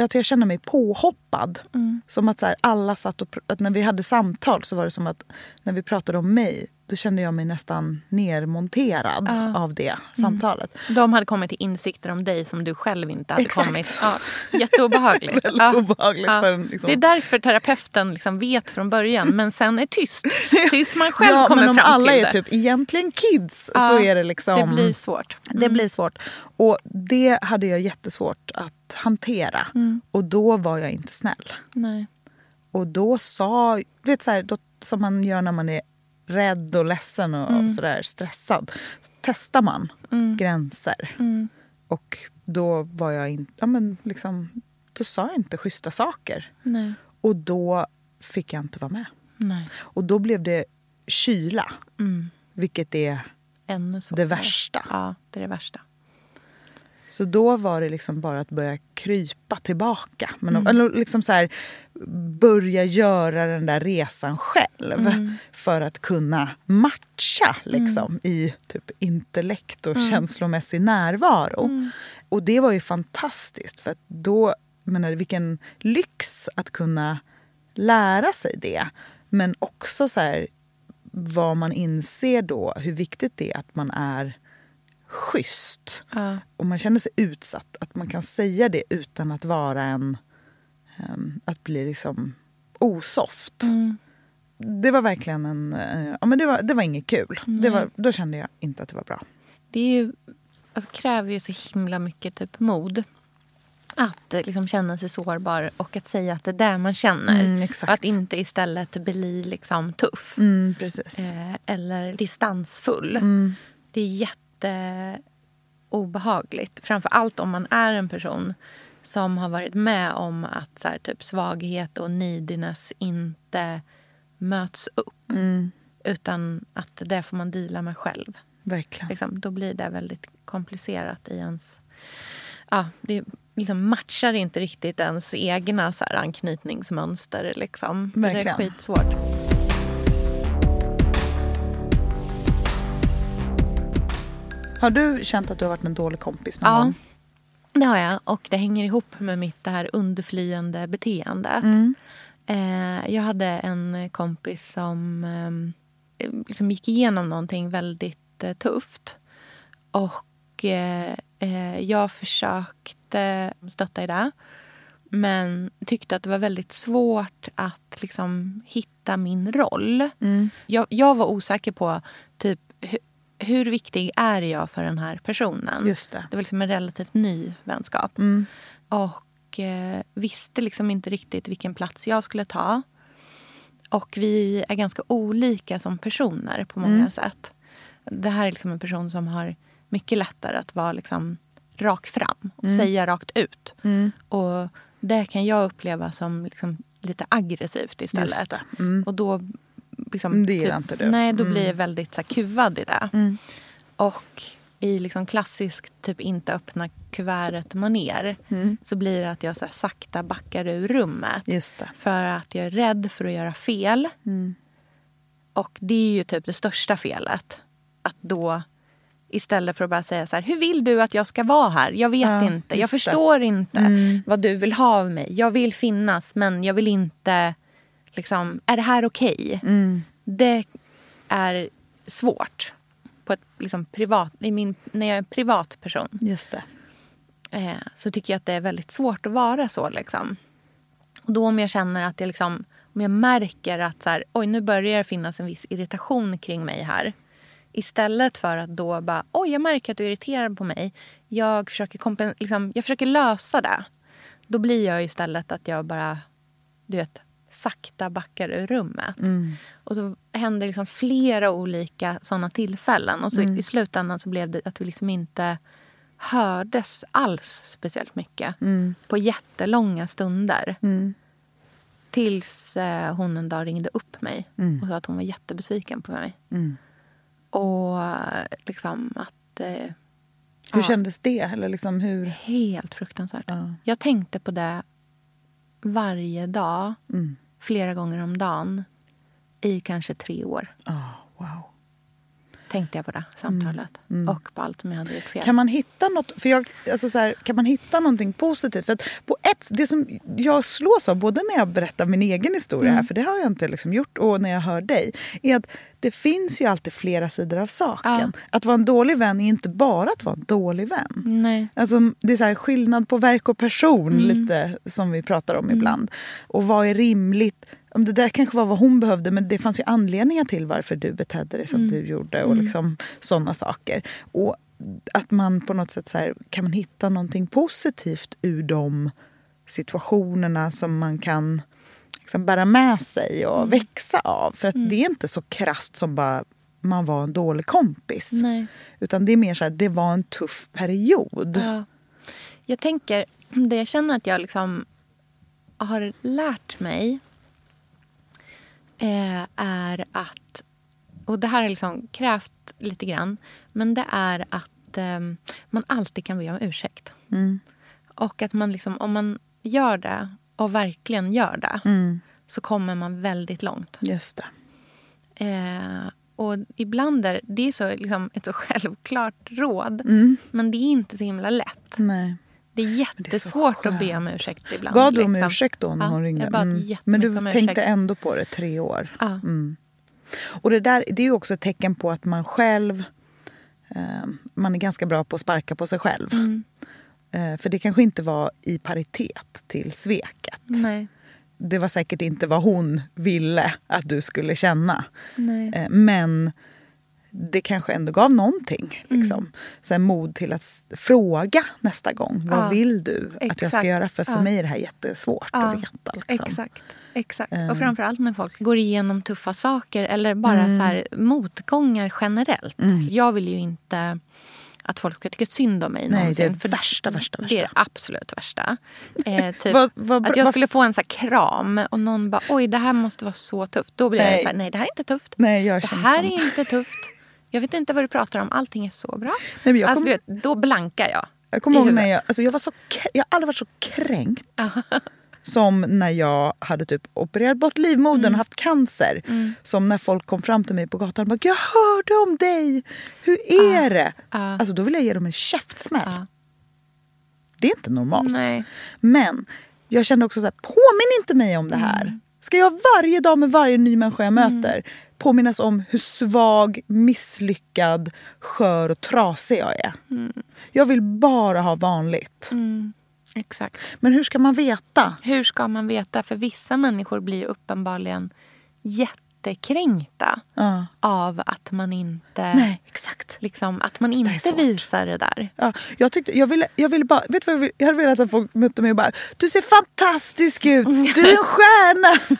Speaker 4: påhoppad. Som att så här, alla satt och... Att när vi hade samtal så var det som att när vi pratade om mig, då kände jag mig nästan nermonterad av det samtalet.
Speaker 3: De hade kommit till insikter om dig som du själv inte hade kommit. Ja, jätteobehagligt.
Speaker 4: Väldigt obehagligt. För liksom...
Speaker 3: Det är därför terapeuten liksom vet från början, men sen är tyst. Tills man själv kommer fram till det.
Speaker 4: Men om alla är typ egentligen kids så är det liksom...
Speaker 3: Det blir svårt.
Speaker 4: Det blir svårt. Och det hade jag jättesvårt att hantera. Och då var jag inte snäll.
Speaker 3: Nej.
Speaker 4: Och då sa... Vet så här, då, som man gör när man är rädd och ledsen och sådär stressad. Så testar man gränser. Och då var jag inte... Ja, men liksom, då sa jag inte schyssta saker.
Speaker 3: Nej.
Speaker 4: Och då fick jag inte vara med.
Speaker 3: Nej.
Speaker 4: Och då blev det kyla. Vilket är det värsta.
Speaker 3: Ja, det är det värsta.
Speaker 4: Så då var det liksom bara att börja krypa tillbaka. Men eller liksom så här, börja göra den där resan själv. För att kunna matcha liksom, i typ intellekt och känslomässig närvaro. Och det var ju fantastiskt. För att då, menar, vilken lyx att kunna lära sig det. Men också så här, vad man inser då, hur viktigt det är att man är schysst. Och man känner sig utsatt. Att man kan säga det utan att vara att bli liksom osoft. Det var verkligen men det var inget kul. Då kände jag inte att det var bra.
Speaker 3: Det är ju, alltså, kräver ju så himla mycket typ mod. Att liksom känna sig sårbar och att säga att det är det man känner.
Speaker 4: Exakt.
Speaker 3: Att inte istället bli liksom tuff.
Speaker 4: Precis.
Speaker 3: Eller distansfull. Det är obehagligt. Framförallt om man är en person som har varit med om att så här, typ svaghet och neediness inte möts upp. Utan att det får man deala med själv.
Speaker 4: Verkligen.
Speaker 3: Liksom, då blir det väldigt komplicerat i ens... Ja, det liksom matchar inte riktigt ens egna så här, anknytningsmönster. Liksom.
Speaker 4: Verkligen.
Speaker 3: Det är skitsvårt.
Speaker 4: Har du känt att du har varit en dålig kompis någon gång?
Speaker 3: Det har jag. Och det hänger ihop med mitt det här underflyende beteendet. Jag hade en kompis som liksom gick igenom någonting väldigt tufft. Och jag försökte stötta i det. Men tyckte att det var väldigt svårt att liksom hitta min roll. Jag var osäker på typ hur viktig är jag för den här personen.
Speaker 4: Just det.
Speaker 3: Det var liksom en relativt ny vänskap. Och visste liksom inte riktigt vilken plats jag skulle ta. Och vi är ganska olika som personer på många sätt. Det här är liksom en person som har mycket lättare att vara liksom rak fram och säga rakt ut. Och det kan jag uppleva som liksom lite aggressivt istället.
Speaker 4: Just det.
Speaker 3: Och då liksom,
Speaker 4: det gillar inte du.
Speaker 3: Nej, då blir jag väldigt så här, kuvad i det. Och i liksom klassisk typ inte öppna kuvertet maner så blir det att jag så här, sakta backar ur rummet.
Speaker 4: Just det.
Speaker 3: För att jag är rädd för att göra fel. Och det är ju typ det största felet. Att då istället för att bara säga så här, hur vill du att jag ska vara här? Jag vet inte. Jag förstår inte vad du vill ha av mig. Jag vill finnas, men jag vill inte liksom, är det här okej? Det är svårt på ett liksom privat, när jag är en privat person.
Speaker 4: Just det.
Speaker 3: Så tycker jag att det är väldigt svårt att vara så liksom. Och då om jag känner att jag liksom, om jag märker att så här, oj, nu börjar det finnas en viss irritation kring mig här. Istället för att då bara, oj, jag märker att du är irriterad på mig. Jag försöker lösa det. Då blir jag istället att jag bara, du vet, sakta backar ur rummet. Och så händer liksom flera olika sådana tillfällen. Och så i slutändan så blev det att vi liksom inte hördes alls speciellt mycket. På jättelånga stunder. Tills hon en dag ringde upp mig. Och sa att hon var jättebesviken på mig. Och liksom att...
Speaker 4: hur kändes det? Eller liksom hur...
Speaker 3: Helt fruktansvärt. Jag tänkte på det varje dag. Flera gånger om dagen. I kanske 3 år.
Speaker 4: Wow.
Speaker 3: Tänkte jag på det samtalet. Och på allt som jag hade gjort fel.
Speaker 4: Kan man hitta något, kan man hitta någonting positivt? För att det som jag slås av, både när jag berättar min egen historia här, för det har jag inte liksom gjort, och när jag hör dig, är att det finns ju alltid flera sidor av saken. Att vara en dålig vän är inte bara att vara en dålig vän.
Speaker 3: Nej.
Speaker 4: Alltså, det är så här skillnad på verk och person, lite som vi pratar om ibland. Och vad är rimligt? Om det där kanske var vad hon behövde, men det fanns ju anledningar till varför du betedde dig som du gjorde och liksom sådana saker. Och att man på något sätt så här, kan man hitta någonting positivt ur de situationerna som man kan liksom bära med sig och växa av. För att det är inte så krasst som bara man var en dålig kompis.
Speaker 3: Nej.
Speaker 4: Utan det är mer så här, det var en tuff period.
Speaker 3: Ja. Jag tänker, det jag känner att jag liksom har lärt mig är att, och det här har liksom krävt lite grann, men det är att man alltid kan be om ursäkt. Och att man liksom, om man gör det och verkligen gör det, så kommer man väldigt långt.
Speaker 4: Just det.
Speaker 3: Och ibland är det så liksom ett så självklart råd, men det är inte så himla lätt.
Speaker 4: Nej.
Speaker 3: Det är jättesvårt att be om ursäkt ibland.
Speaker 4: Bad du om ursäkt då när hon ringde? Men du tänkte ändå på det 3 år.
Speaker 3: Ja.
Speaker 4: Och det är ju också ett tecken på att man själv, man är ganska bra på att sparka på sig själv. För det kanske inte var i paritet till sveket.
Speaker 3: Nej.
Speaker 4: Det var säkert inte vad hon ville att du skulle känna.
Speaker 3: Nej.
Speaker 4: Men det kanske ändå gav någonting. Liksom. Så här, mod till att fråga nästa gång. Vad vill du att jag ska göra? För mig är det här jättesvårt att veta. Liksom.
Speaker 3: Exakt. Och framförallt när folk går igenom tuffa saker. Eller bara så här, motgångar generellt. Jag vill ju inte att folk ska tycka synd om mig.
Speaker 4: Nej, det är det värsta.
Speaker 3: Det är det absolut värsta. Typ, att jag skulle få en så här kram och någon bara, oj, det här måste vara så tufft. Då blir jag så här, nej, det här är inte tufft.
Speaker 4: Nej,
Speaker 3: det här är inte tufft. Jag vet inte vad du pratar om. Allting är så bra.
Speaker 4: Nej, men
Speaker 3: alltså, då blankar jag.
Speaker 4: Jag kommer ihåg när jag har aldrig varit så kränkt. Som när jag hade typ opererat bort livmodern och haft cancer. Som när folk kom fram till mig på gatan och bara, jag hörde om dig. Hur är det? Alltså då vill jag ge dem en käftsmäll. Det är inte normalt.
Speaker 3: Nej.
Speaker 4: Men jag kände också så här, påminn inte mig om det här. Ska jag varje dag med varje ny människa jag möter påminnas om hur svag, misslyckad, skör och trasig jag är? Jag vill bara ha vanligt.
Speaker 3: Exakt.
Speaker 4: Men hur ska man veta?
Speaker 3: Hur ska man veta? För vissa människor blir ju uppenbarligen jättekränkta av att man inte...
Speaker 4: Nej, exakt.
Speaker 3: Liksom, att man inte visar det där.
Speaker 4: Ja, jag ville bara... Vet du vad jag hade velat att folk mötte mig och bara... Du ser fantastisk ut! Du är en stjärna!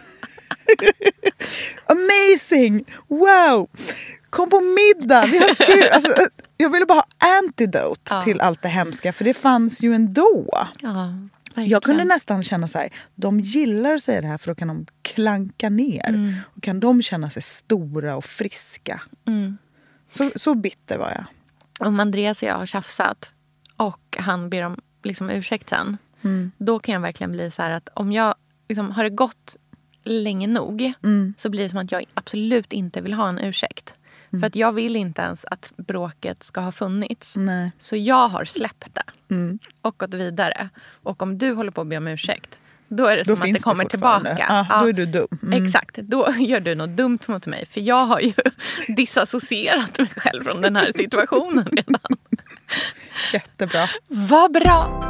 Speaker 4: Amazing! Wow! Kom på middag! Vi har kul! Alltså, jag ville bara ha antidote till allt det hemska. För det fanns ju ändå.
Speaker 3: Ja.
Speaker 4: Jag kunde nästan känna så här, de gillar att säga det här för då kan de klanka ner. Och kan de känna sig stora och friska. Så bitter var jag.
Speaker 3: Om Andreas och jag har tjafsat och han ber om liksom ursäkt sen. Då kan jag verkligen bli så här att om jag liksom, har det gått länge nog så blir det som att jag absolut inte vill ha en ursäkt. För att jag vill inte ens att bråket ska ha funnits.
Speaker 4: Nej.
Speaker 3: Så jag har släppt det. Och gått vidare. Och om du håller på att be om ursäkt, då är det som att det kommer tillbaka.
Speaker 4: Då är du dum.
Speaker 3: Exakt, då gör du något dumt mot mig. För jag har ju disassocierat mig själv från den här situationen redan.
Speaker 4: Jättebra.
Speaker 3: Vad bra!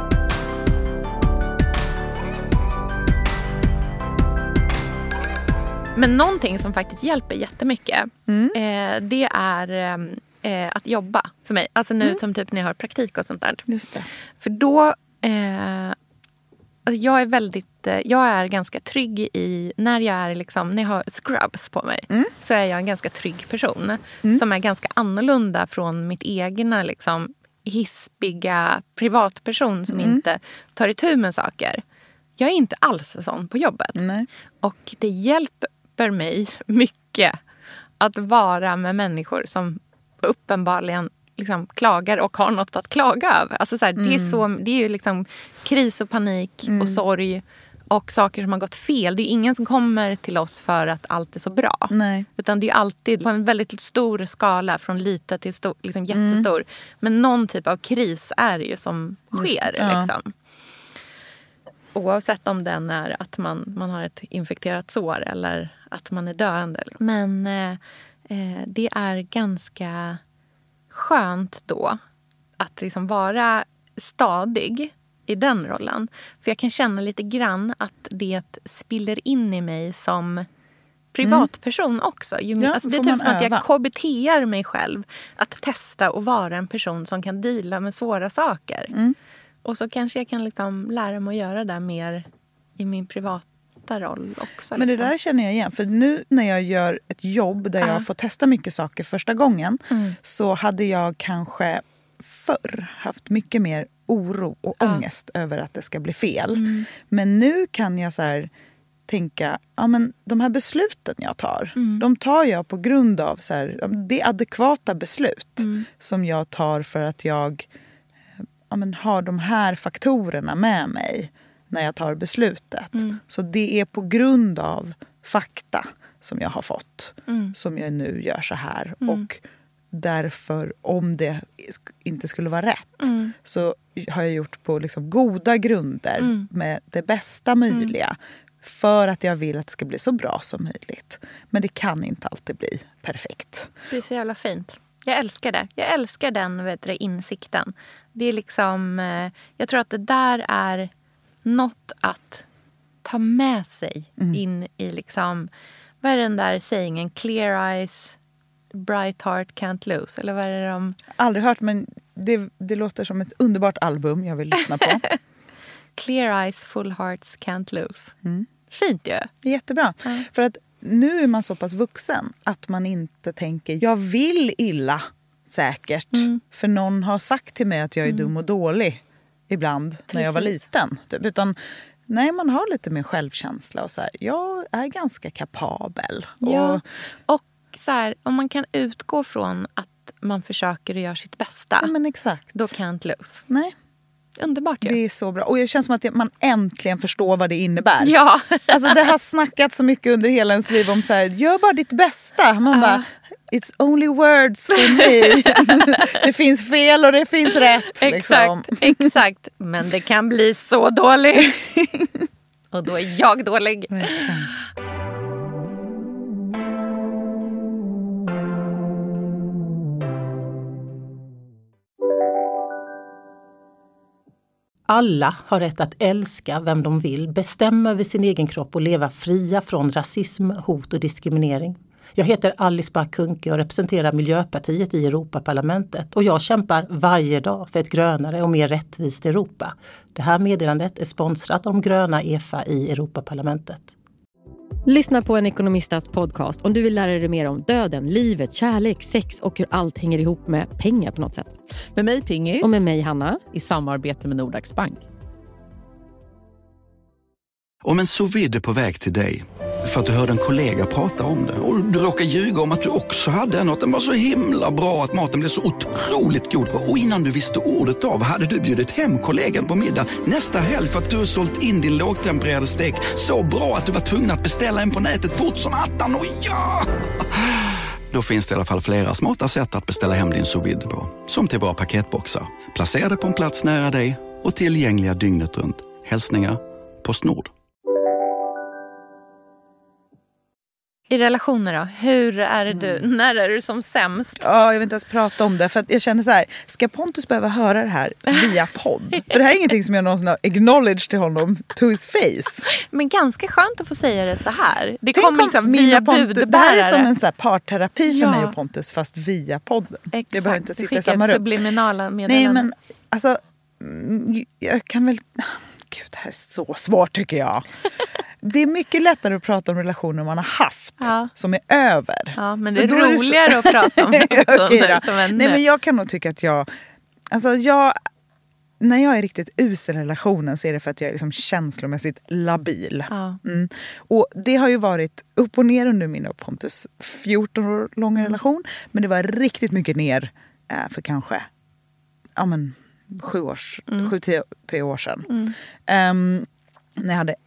Speaker 3: Men någonting som faktiskt hjälper jättemycket det är att jobba för mig. Alltså nu som typ när jag har praktik och sånt där.
Speaker 4: Just det.
Speaker 3: För då alltså jag är ganska trygg i när jag är liksom, när jag har scrubs på mig så är jag en ganska trygg person som är ganska annorlunda från mitt egna liksom hispiga privatperson som inte tar itu med saker. Jag är inte alls sån på jobbet.
Speaker 4: Nej.
Speaker 3: Och det hjälper mig mycket att vara med människor som uppenbarligen liksom klagar och har något att klaga över. Alltså så här, det är ju liksom kris och panik och sorg och saker som har gått fel. Det är ju ingen som kommer till oss för att allt är så bra.
Speaker 4: Nej.
Speaker 3: Utan det är alltid på en väldigt stor skala från lite till stor, liksom jättestor. Men någon typ av kris är det ju som sker liksom. Oavsett om den är att man har ett infekterat sår eller att man är döende. Men det är ganska skönt då att liksom vara stadig i den rollen. För jag kan känna lite grann att det spiller in i mig som privatperson också. Alltså det är typ som att jag KBT:ar mig själv att testa och vara en person som kan deala med svåra saker. Och så kanske jag kan liksom lära mig att göra det mer i min privata roll också.
Speaker 4: Men det där känner jag igen. För nu när jag gör ett jobb där jag får testa mycket saker första gången så hade jag kanske förr haft mycket mer oro och ångest över att det ska bli fel. Men nu kan jag så här tänka, ja men de här besluten jag tar, de tar jag på grund av så här, det är adekvata beslut som jag tar för att jag har de här faktorerna med mig när jag tar beslutet. Så det är på grund av fakta som jag har fått som jag nu gör så här. Och därför, om det inte skulle vara rätt så har jag gjort på liksom goda grunder med det bästa möjliga för att jag vill att det ska bli så bra som möjligt. Men det kan inte alltid bli perfekt.
Speaker 3: Det är så jävla fint. Jag älskar det. Jag älskar den insikten. Det är liksom, jag tror att det där är något att ta med sig in i liksom, vad är den där sägningen? Clear eyes, bright heart can't lose. Eller vad är det de...
Speaker 4: Aldrig hört, men det låter som ett underbart album jag vill lyssna på.
Speaker 3: Clear eyes, full hearts can't lose. Fint ju.
Speaker 4: Det är jättebra. För att nu är man så pass vuxen att man inte tänker, jag vill illa säkert. För någon har sagt till mig att jag är dum och dålig ibland när jag var liten. Typ. Utan nej, man har lite mer självkänsla och så här, jag är ganska kapabel.
Speaker 3: Ja. Och så här, om man kan utgå från att man försöker att göra sitt bästa.
Speaker 4: Ja, men exakt.
Speaker 3: Då can't lose.
Speaker 4: Nej.
Speaker 3: Underbart ju.
Speaker 4: Det är så bra. Och det känns som att man äntligen förstår vad det innebär.
Speaker 3: Ja.
Speaker 4: Alltså det har snackats så mycket under hela ens liv om så här, gör bara ditt bästa. Man bara, it's only words for me. Det finns fel och det finns rätt.
Speaker 3: Exakt, exakt. Men det kan bli så dåligt. Och då är jag dålig.
Speaker 6: alla har rätt att älska vem de vill, bestämma över sin egen kropp och leva fria från rasism, hot och diskriminering. Jag heter Alice Bah Kuhnke och representerar Miljöpartiet i Europaparlamentet och jag kämpar varje dag för ett grönare och mer rättvist Europa. Det här meddelandet är sponsrat av de gröna EFA i Europaparlamentet.
Speaker 7: Lyssna på en ekonomistats podcast om du vill lära dig mer om döden, livet, kärlek, sex och hur allt hänger ihop med pengar på något sätt.
Speaker 8: Med mig Pingis.
Speaker 7: Och med mig Hanna.
Speaker 8: I samarbete med Nordax Bank.
Speaker 9: Om en sous vide är på väg till dig för att du hörde en kollega prata om det och du råkar ljuga om att du också hade en och att den var så himla bra att maten blev så otroligt god. Och innan du visste ordet av hade du bjudit hem kollegan på middag nästa helg för att du har sålt in din lågtempererade stek så bra att du var tvungen att beställa en på nätet fort som attan. Och ja! Då finns det i alla fall flera smarta sätt att beställa hem din sous vide på. Som till våra paketboxar. Placerade på en plats nära dig och tillgängliga dygnet runt. Hälsningar PostNord.
Speaker 3: I relationer då? Hur är det du? När är du som sämst?
Speaker 4: Ja, jag vill inte ens prata om det. För att jag känner så här, ska Pontus behöva höra det här via podd? För det här är ingenting som jag någonsin har acknowledged till honom to his face.
Speaker 3: Men ganska skönt att få säga det så här. Det kommer liksom via budbärare.
Speaker 4: Det här är som en så här parterapi för mig och Pontus, fast via podden.
Speaker 3: Exakt.
Speaker 4: Jag behöver inte sitta i samma rum.
Speaker 3: Subliminala meddelanden.
Speaker 4: Nej, men alltså, jag kan väl... Gud, det här är så svårt tycker jag. Det är mycket lättare att prata om relationer man har haft som är över.
Speaker 3: Ja, men det är roligare att prata om relationer som är.
Speaker 4: Nej, men jag kan nog tycka att när jag är riktigt usel i relationen så är det för att jag är liksom känslomässigt labil.
Speaker 3: Ja.
Speaker 4: Och det har ju varit upp och ner under min och Pontus 14 år långa relation. Men det var riktigt mycket ner för kanske 7-10 år sedan. När jag hade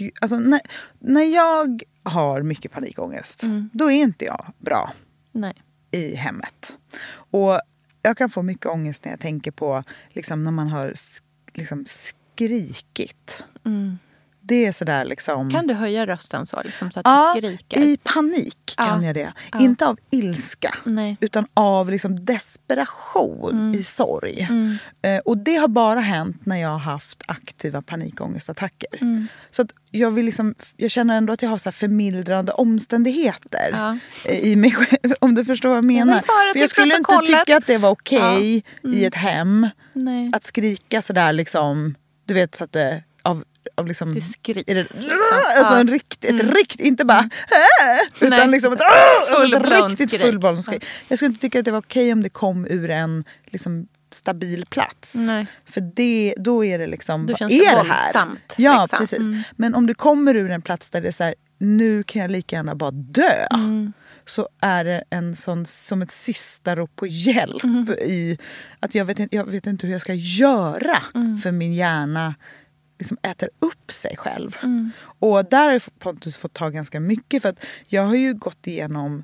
Speaker 4: när jag har mycket panikångest då är inte jag bra i hemmet. Och jag kan få mycket ångest när jag tänker på liksom, när man har liksom, skrikit. Det är sådär liksom...
Speaker 3: Kan du höja rösten så, liksom, så att du skriker?
Speaker 4: I panik kan jag det. Inte av ilska, utan av liksom desperation i sorg. Och det har bara hänt när jag har haft aktiva panikångestattacker. Så att jag känner ändå att jag har så här förmildrande omständigheter i mig själv, om du förstår vad jag menar. För jag skulle inte tycka att det var okej i ett hem att skrika sådär liksom, du vet, så att det av liksom,
Speaker 3: det skriks.
Speaker 4: Alltså ett riktigt, inte bara utan liksom ett riktigt fullblån skrik. Jag skulle inte tycka att det var okej om det kom ur en liksom stabil plats. För då är det liksom,
Speaker 3: då
Speaker 4: vad är det här? Ja,
Speaker 3: liksom.
Speaker 4: precis. Men om du kommer ur en plats där det är så här, nu kan jag lika gärna bara dö. Så är det en sån, som ett sista rop på hjälp i att jag vet inte hur jag ska göra för min hjärna liksom äter upp sig själv. Och där har Pontus fått ta ganska mycket, för att jag har ju gått igenom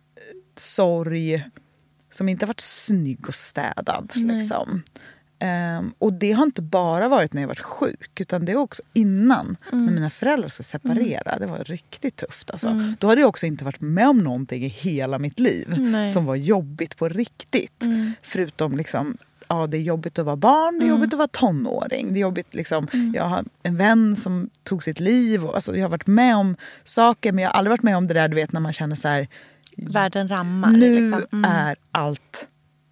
Speaker 4: sorg som inte har varit snygg och städad. Liksom. Och det har inte bara varit när jag varit sjuk, utan det var också innan när mina föräldrar skulle separera. Det var riktigt tufft. Alltså. Då hade jag också inte varit med om någonting i hela mitt liv som var jobbigt på riktigt. Förutom liksom, det är jobbigt att vara barn, det är jobbigt att vara tonåring. Det är jobbigt liksom, jag har en vän som tog sitt liv. Och, alltså, jag har varit med om saker, men jag har aldrig varit med om det där, du vet, när man känner så här,
Speaker 3: världen rammar.
Speaker 4: Nu
Speaker 3: liksom.
Speaker 4: är allt...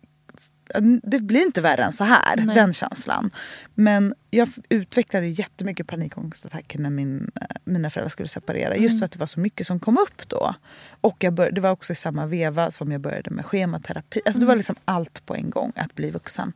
Speaker 4: Det blir inte värre än så här, den känslan. Men jag utvecklade jättemycket panikångestattacker när mina föräldrar skulle separera. Just för att det var så mycket som kom upp då. Och det var också i samma veva som jag började med schematerapi. Alltså det var liksom allt på en gång att bli vuxen.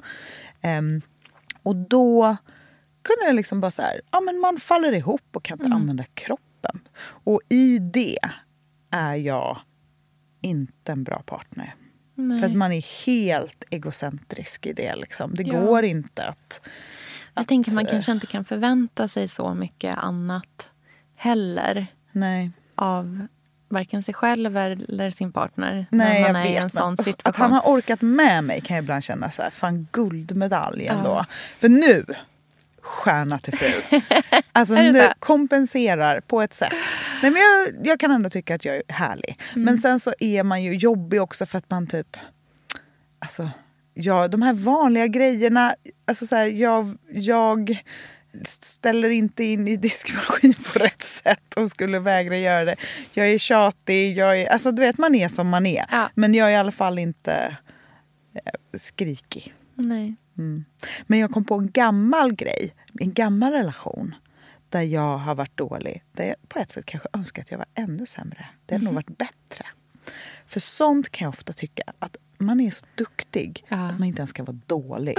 Speaker 4: Och då kunde jag liksom bara så här, men man faller ihop och kan inte använda kroppen. Och i det är jag inte en bra partner. För att man är helt egocentrisk i det. Liksom. Det går inte att...
Speaker 3: Jag tänker man kanske inte kan förvänta sig så mycket annat heller.
Speaker 4: Nej.
Speaker 3: Av varken sig själv eller sin partner.
Speaker 4: Nej,
Speaker 3: när man är i en sån situation.
Speaker 4: Att han har orkat med mig kan jag ibland känna så här, fan, guldmedalj ändå. För nu, stjärna till fru. Alltså nu kompenserar på ett sätt. Nej, men jag kan ändå tycka att jag är härlig. Men sen så är man ju jobbig också för att man typ... Alltså, de här vanliga grejerna, alltså så här, jag ställer inte in i diskmaskin på rätt sätt och skulle vägra göra det. Jag är tjatig, alltså du vet, man är som man är. Ja. Men jag är i alla fall inte skrikig.
Speaker 3: Nej.
Speaker 4: Men jag kom på en gammal grej, en gammal relation där jag har varit dålig. Där jag på ett sätt kanske önskar att jag var ännu sämre. Det hade nog varit bättre. För sånt kan jag ofta tycka, att man är så duktig att man inte ens ska vara dålig.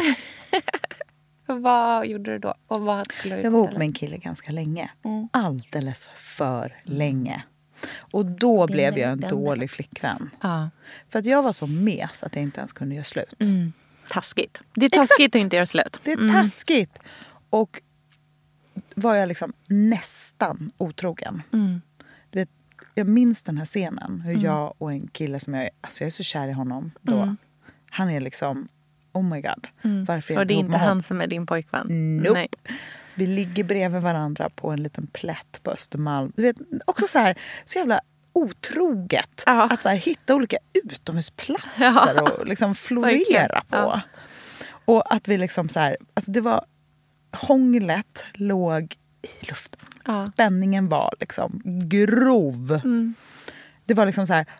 Speaker 3: Vad gjorde du då? Och vad skulle du
Speaker 4: jag var ihop med en kille ganska länge. Alldeles för länge. Och då blev jag en dålig flickvän. För att jag var så mes att jag inte ens kunde göra slut.
Speaker 3: Taskigt. Det är taskigt att inte göra slut.
Speaker 4: Det är taskigt. Och var jag liksom nästan otrogen. Du vet, jag minns den här scenen. Hur jag och en kille som jag är så kär i honom då. Han är liksom, oh my god. Varför
Speaker 3: och det är inte han som är din pojkvän?
Speaker 4: Nope. Nej. Vi ligger bredvid varandra på en liten plätt på Östermalm. Du vet, också så jävla otroget. Att så här, hitta olika utomhusplatser och liksom florera på. Och att vi liksom så här, alltså det var, hånglet låg i luften. Spänningen var liksom grov. Det var liksom så här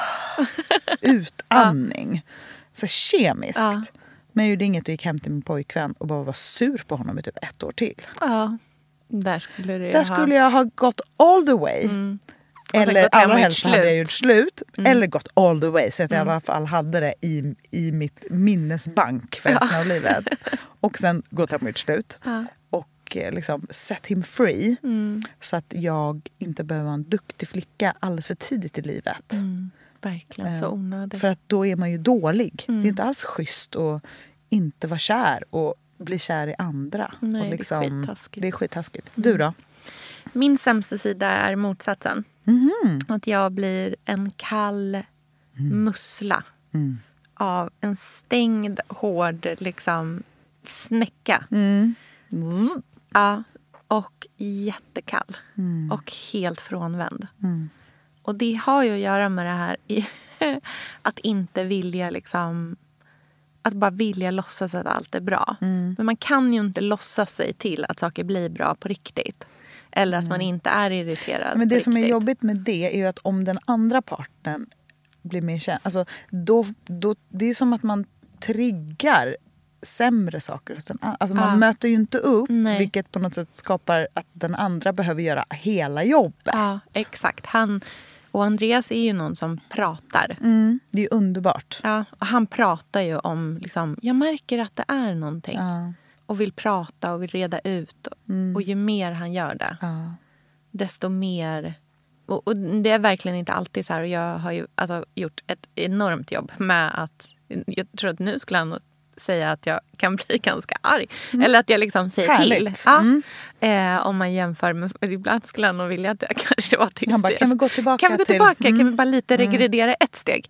Speaker 4: utandning. Så kemiskt. Men jag gjorde inget och gick hem till min pojkvän och bara var sur på honom i typ 1 år till.
Speaker 3: Ja, där
Speaker 4: skulle jag ha gått all the way. Eller allra helst hade jag gjort slut. Eller gått all the way. Så att jag i alla fall hade det i mitt minnesbank för resten av livet. Och sen gått hem och gjort slut. Och liksom set him free. Så att jag inte behöver vara en duktig flicka alldeles för tidigt i livet.
Speaker 3: Verkligen, så onödigt.
Speaker 4: För att då är man ju dålig. Det är inte alls schysst att inte vara kär och bli kär i andra.
Speaker 3: Nej,
Speaker 4: och liksom,
Speaker 3: det är skittaskigt.
Speaker 4: Det är skittaskigt. Du då?
Speaker 3: Min sämsta sida är motsatsen. Att jag blir en kall mussla av en stängd, hård liksom snäcka. Ja, och jättekall. Och helt frånvänd. Och det har ju att göra med det här att inte vilja liksom, att bara vilja låtsas att allt är bra. Men man kan ju inte låtsas sig till att saker blir bra på riktigt. Eller att man inte är irriterad.
Speaker 4: Men det
Speaker 3: på
Speaker 4: som
Speaker 3: riktigt.
Speaker 4: är jobbigt med det är ju att om den andra partnern blir mer känd, alltså då det är som att man triggar sämre saker hos den andra. Alltså man möter ju inte upp, vilket på något sätt skapar att den andra behöver göra hela jobbet.
Speaker 3: Ja, exakt. Han och Andreas är ju någon som pratar.
Speaker 4: Det är ju underbart.
Speaker 3: Ja, och han pratar ju om liksom, jag märker att det är någonting. Och vill prata och vill reda ut. Och ju mer han gör det, desto mer. Och det är verkligen inte alltid så här. Och jag har ju gjort ett enormt jobb med att, jag tror att nu skulle han säga att jag kan bli ganska arg. Eller att jag liksom säger
Speaker 4: härligt.
Speaker 3: Till. Om man jämför med, ibland skulle han nog vilja att jag kanske var tyst.
Speaker 4: Han bara, kan vi gå tillbaka?
Speaker 3: Kan vi bara lite regredera ett steg?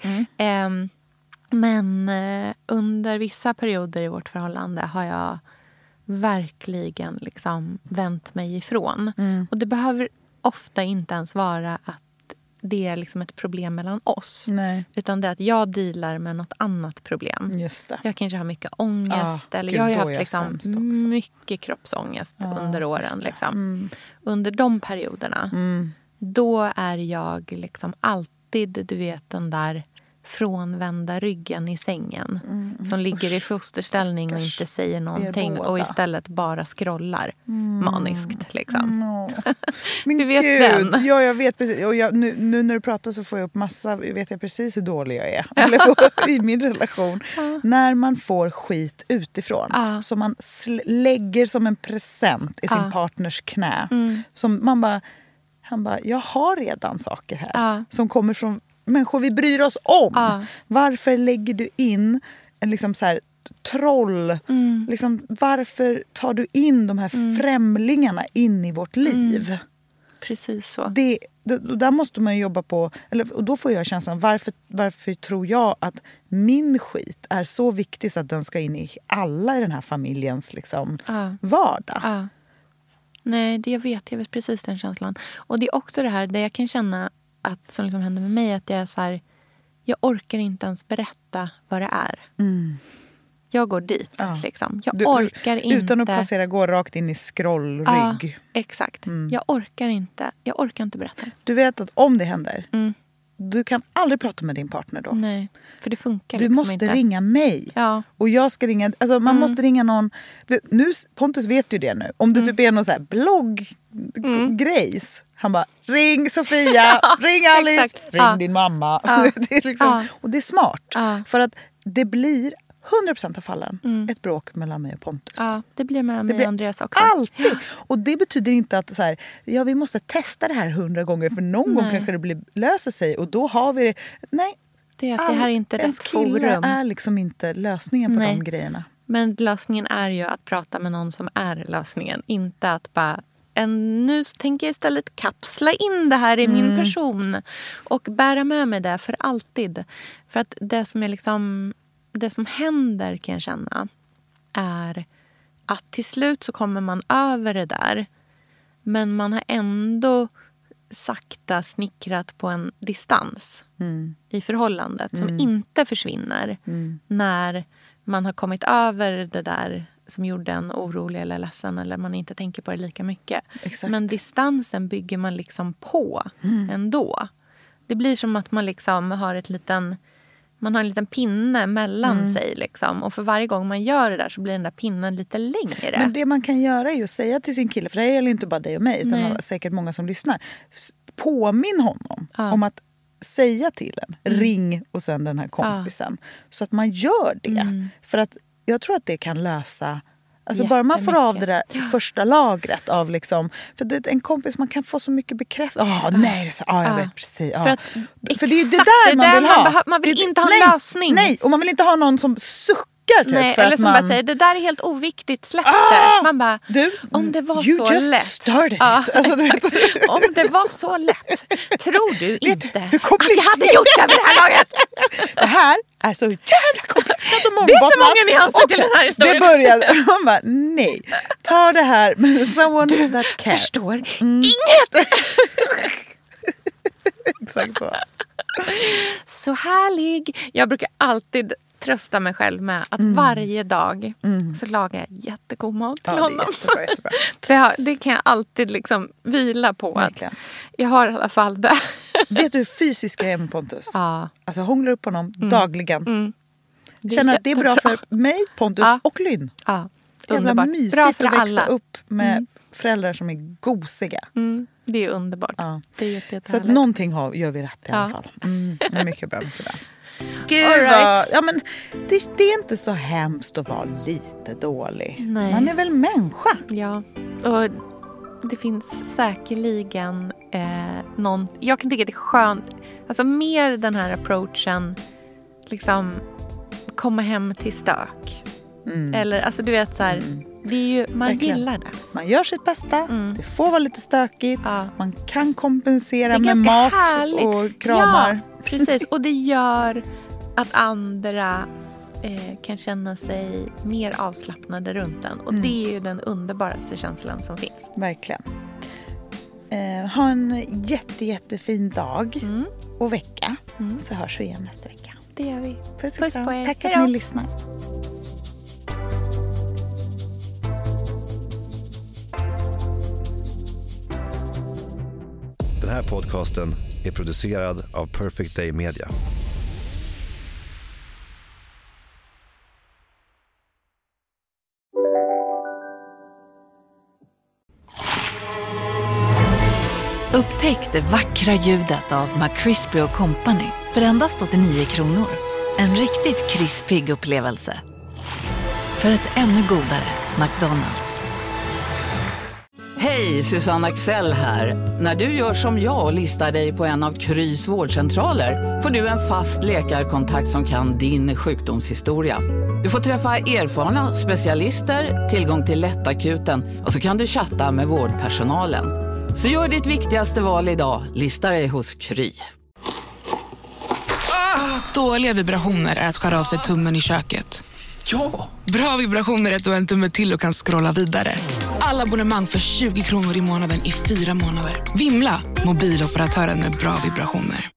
Speaker 3: Men under vissa perioder i vårt förhållande har jag verkligen liksom vänt mig ifrån. Och det behöver ofta inte ens vara att det är liksom ett problem mellan oss.
Speaker 4: Nej.
Speaker 3: Utan det är att jag dealar med något annat problem.
Speaker 4: Just det.
Speaker 3: Jag kanske har mycket ångest. Eller jag har haft liksom mycket kroppsångest under åren. Liksom. Under de perioderna. Då är jag liksom alltid, du vet, den där frånvända ryggen i sängen. Som ligger i fosterställning och inte säger någonting. Och istället bara scrollar maniskt. Liksom.
Speaker 4: Men
Speaker 3: du vet
Speaker 4: Gud,
Speaker 3: den.
Speaker 4: Ja, jag vet precis. Och nu när du pratar så får jag upp massa, vet jag precis hur dålig jag är. Eller i min relation. När man får skit utifrån. Som man lägger som en present i sin partners knä. Som han bara, jag har redan saker här. Som kommer från människor vi bryr oss om. Varför lägger du in en liksom så här troll? Liksom, varför tar du in de här främlingarna in i vårt liv?
Speaker 3: Precis så.
Speaker 4: Där måste man jobba på. Och då får jag känslan, varför tror jag att min skit är så viktig så att den ska in i alla i den här familjens liksom, vardag?
Speaker 3: Nej, jag vet precis den känslan. Och det är också det här där jag kan känna att, som liksom händer med mig, att jag är så här, jag orkar inte ens berätta vad det är. Jag går dit. Liksom. Jag orkar inte.
Speaker 4: Utan att passera gå rakt in i scrollrygg.
Speaker 3: Ja, exakt. Jag orkar inte berätta.
Speaker 4: Du vet att om det händer, du kan aldrig prata med din partner då.
Speaker 3: Nej, för det funkar
Speaker 4: du
Speaker 3: liksom
Speaker 4: måste
Speaker 3: inte.
Speaker 4: ringa mig.
Speaker 3: Ja.
Speaker 4: Och jag ska ringa, alltså man måste ringa någon. Nu, Pontus vet ju det nu. Om det typ är någon så här blogg-grejs. Han bara, ring Sofia, ring Alice, ring din mamma. Det är liksom, och det är smart. För att det blir 100% av fallen ett bråk mellan mig och Pontus.
Speaker 3: Ja, det blir mellan mig och Andreas också.
Speaker 4: Alltid. Ja. Och det betyder inte att så här, vi måste testa det här 100 gånger för någon gång kanske det löser sig och då har vi det. Nej.
Speaker 3: Det här är inte rätt forum.
Speaker 4: En kille är liksom inte lösningen på de grejerna.
Speaker 3: Men lösningen är ju att prata med någon som är lösningen. Inte att bara, nu tänker jag istället kapsla in det här i min person. Och bära med mig det för alltid. För att det som händer kan jag känna är att till slut så kommer man över det där. Men man har ändå sakta snickrat på en distans i förhållandet som inte försvinner när man har kommit över det där som gjorde en orolig eller ledsen eller man inte tänker på det lika mycket.
Speaker 4: Exakt.
Speaker 3: Men distansen bygger man liksom på ändå. Det blir som att man liksom har man har en liten pinne mellan sig liksom. Och för varje gång man gör det där så blir den där pinnen lite längre.
Speaker 4: Men det man kan göra är ju att säga till sin kille, för det gäller inte bara dig och mig utan det är säkert många som lyssnar. Påminn honom om att säga till en, ring och sen den här kompisen. Så att man gör det. För att jag tror att det kan lösa, alltså bara man får av det där första lagret av liksom, för det, en kompis man kan få så mycket bekräftelse. Jag vet precis. För det är det där man vill ha.
Speaker 3: Man vill inte ha en lösning.
Speaker 4: Nej, och man vill inte ha någon som suckar typ,
Speaker 3: nej,
Speaker 4: för
Speaker 3: eller
Speaker 4: att
Speaker 3: som bara säger, det där är helt oviktigt, släpp det. Man bara, om det var så lätt.
Speaker 4: Started it. Alltså, du vet.
Speaker 3: Om det var så lätt, tror du inte
Speaker 4: hur
Speaker 3: att jag hade gjort det med det här laget?
Speaker 4: Det här är så jävla komplicerat och
Speaker 3: det är så många nyanser till den här historien.
Speaker 4: Det började, man bara, nej. Ta det här med someone that cares.
Speaker 3: Förstår inget.
Speaker 4: Exakt så.
Speaker 3: Så härlig. Jag brukar alltid trösta mig själv med att varje dag så lagar jag jättegod mat till honom.
Speaker 4: Jättebra.
Speaker 3: Det kan jag alltid liksom vila på. Att jag har i alla fall det.
Speaker 4: Vet du hur fysisk jag är med Pontus?
Speaker 3: Ja.
Speaker 4: Alltså jag hånglar upp honom dagligen. Känner att det är bra för mig, Pontus och Lynn.
Speaker 3: Ja.
Speaker 4: Det är jävla mysigt bra för att växa upp med föräldrar som är gosiga.
Speaker 3: Det är underbart. Ja. Det är
Speaker 4: så att någonting gör vi rätt i alla fall. Det är mycket bra. Gud, men det är inte så hemskt att vara lite dålig.
Speaker 3: Nej.
Speaker 4: Man är väl människa.
Speaker 3: Ja, och det finns säkerligen någon... Jag kan tycka att det är skönt. Alltså mer den här approachen liksom komma hem till stök. Eller alltså du vet så här... Det är ju, man verkligen gillar det.
Speaker 4: Man gör sitt bästa. Det får vara lite stökigt. Man kan kompensera med mat och kramar.
Speaker 3: Ja, precis. Och det gör att andra kan känna sig mer avslappnade runt en. Och det är ju den underbaraste känslan som finns.
Speaker 4: Verkligen. Ha en jättefin dag och vecka. Så hörs vi igen nästa vecka.
Speaker 3: Det gör vi.
Speaker 4: Puss på er. Tack
Speaker 3: Hejdå.
Speaker 4: att ni lyssnar.
Speaker 10: Den här podcasten är producerad av Perfect Day Media.
Speaker 1: Upptäck det vackra ljudet av McCrispy & Company för endast 89 kronor. En riktigt krispig upplevelse. För ett ännu godare McDonald's.
Speaker 11: Hej, Susanne Axel här. När du gör som jag och listar dig på en av Krys vårdcentraler får du en fast läkarkontakt som kan din sjukdomshistoria. Du får träffa erfarna specialister, tillgång till lättakuten och så kan du chatta med vårdpersonalen. Så gör ditt viktigaste val idag, listar dig hos Kry.
Speaker 12: Dåliga vibrationer är att skära av sig tummen i köket.
Speaker 13: Ja!
Speaker 12: Bra vibrationer är att du har en tumme till och kan scrolla vidare. Alla abonnemang för 20 kronor i månaden i 4 månader. Vimla, mobiloperatören med bra vibrationer.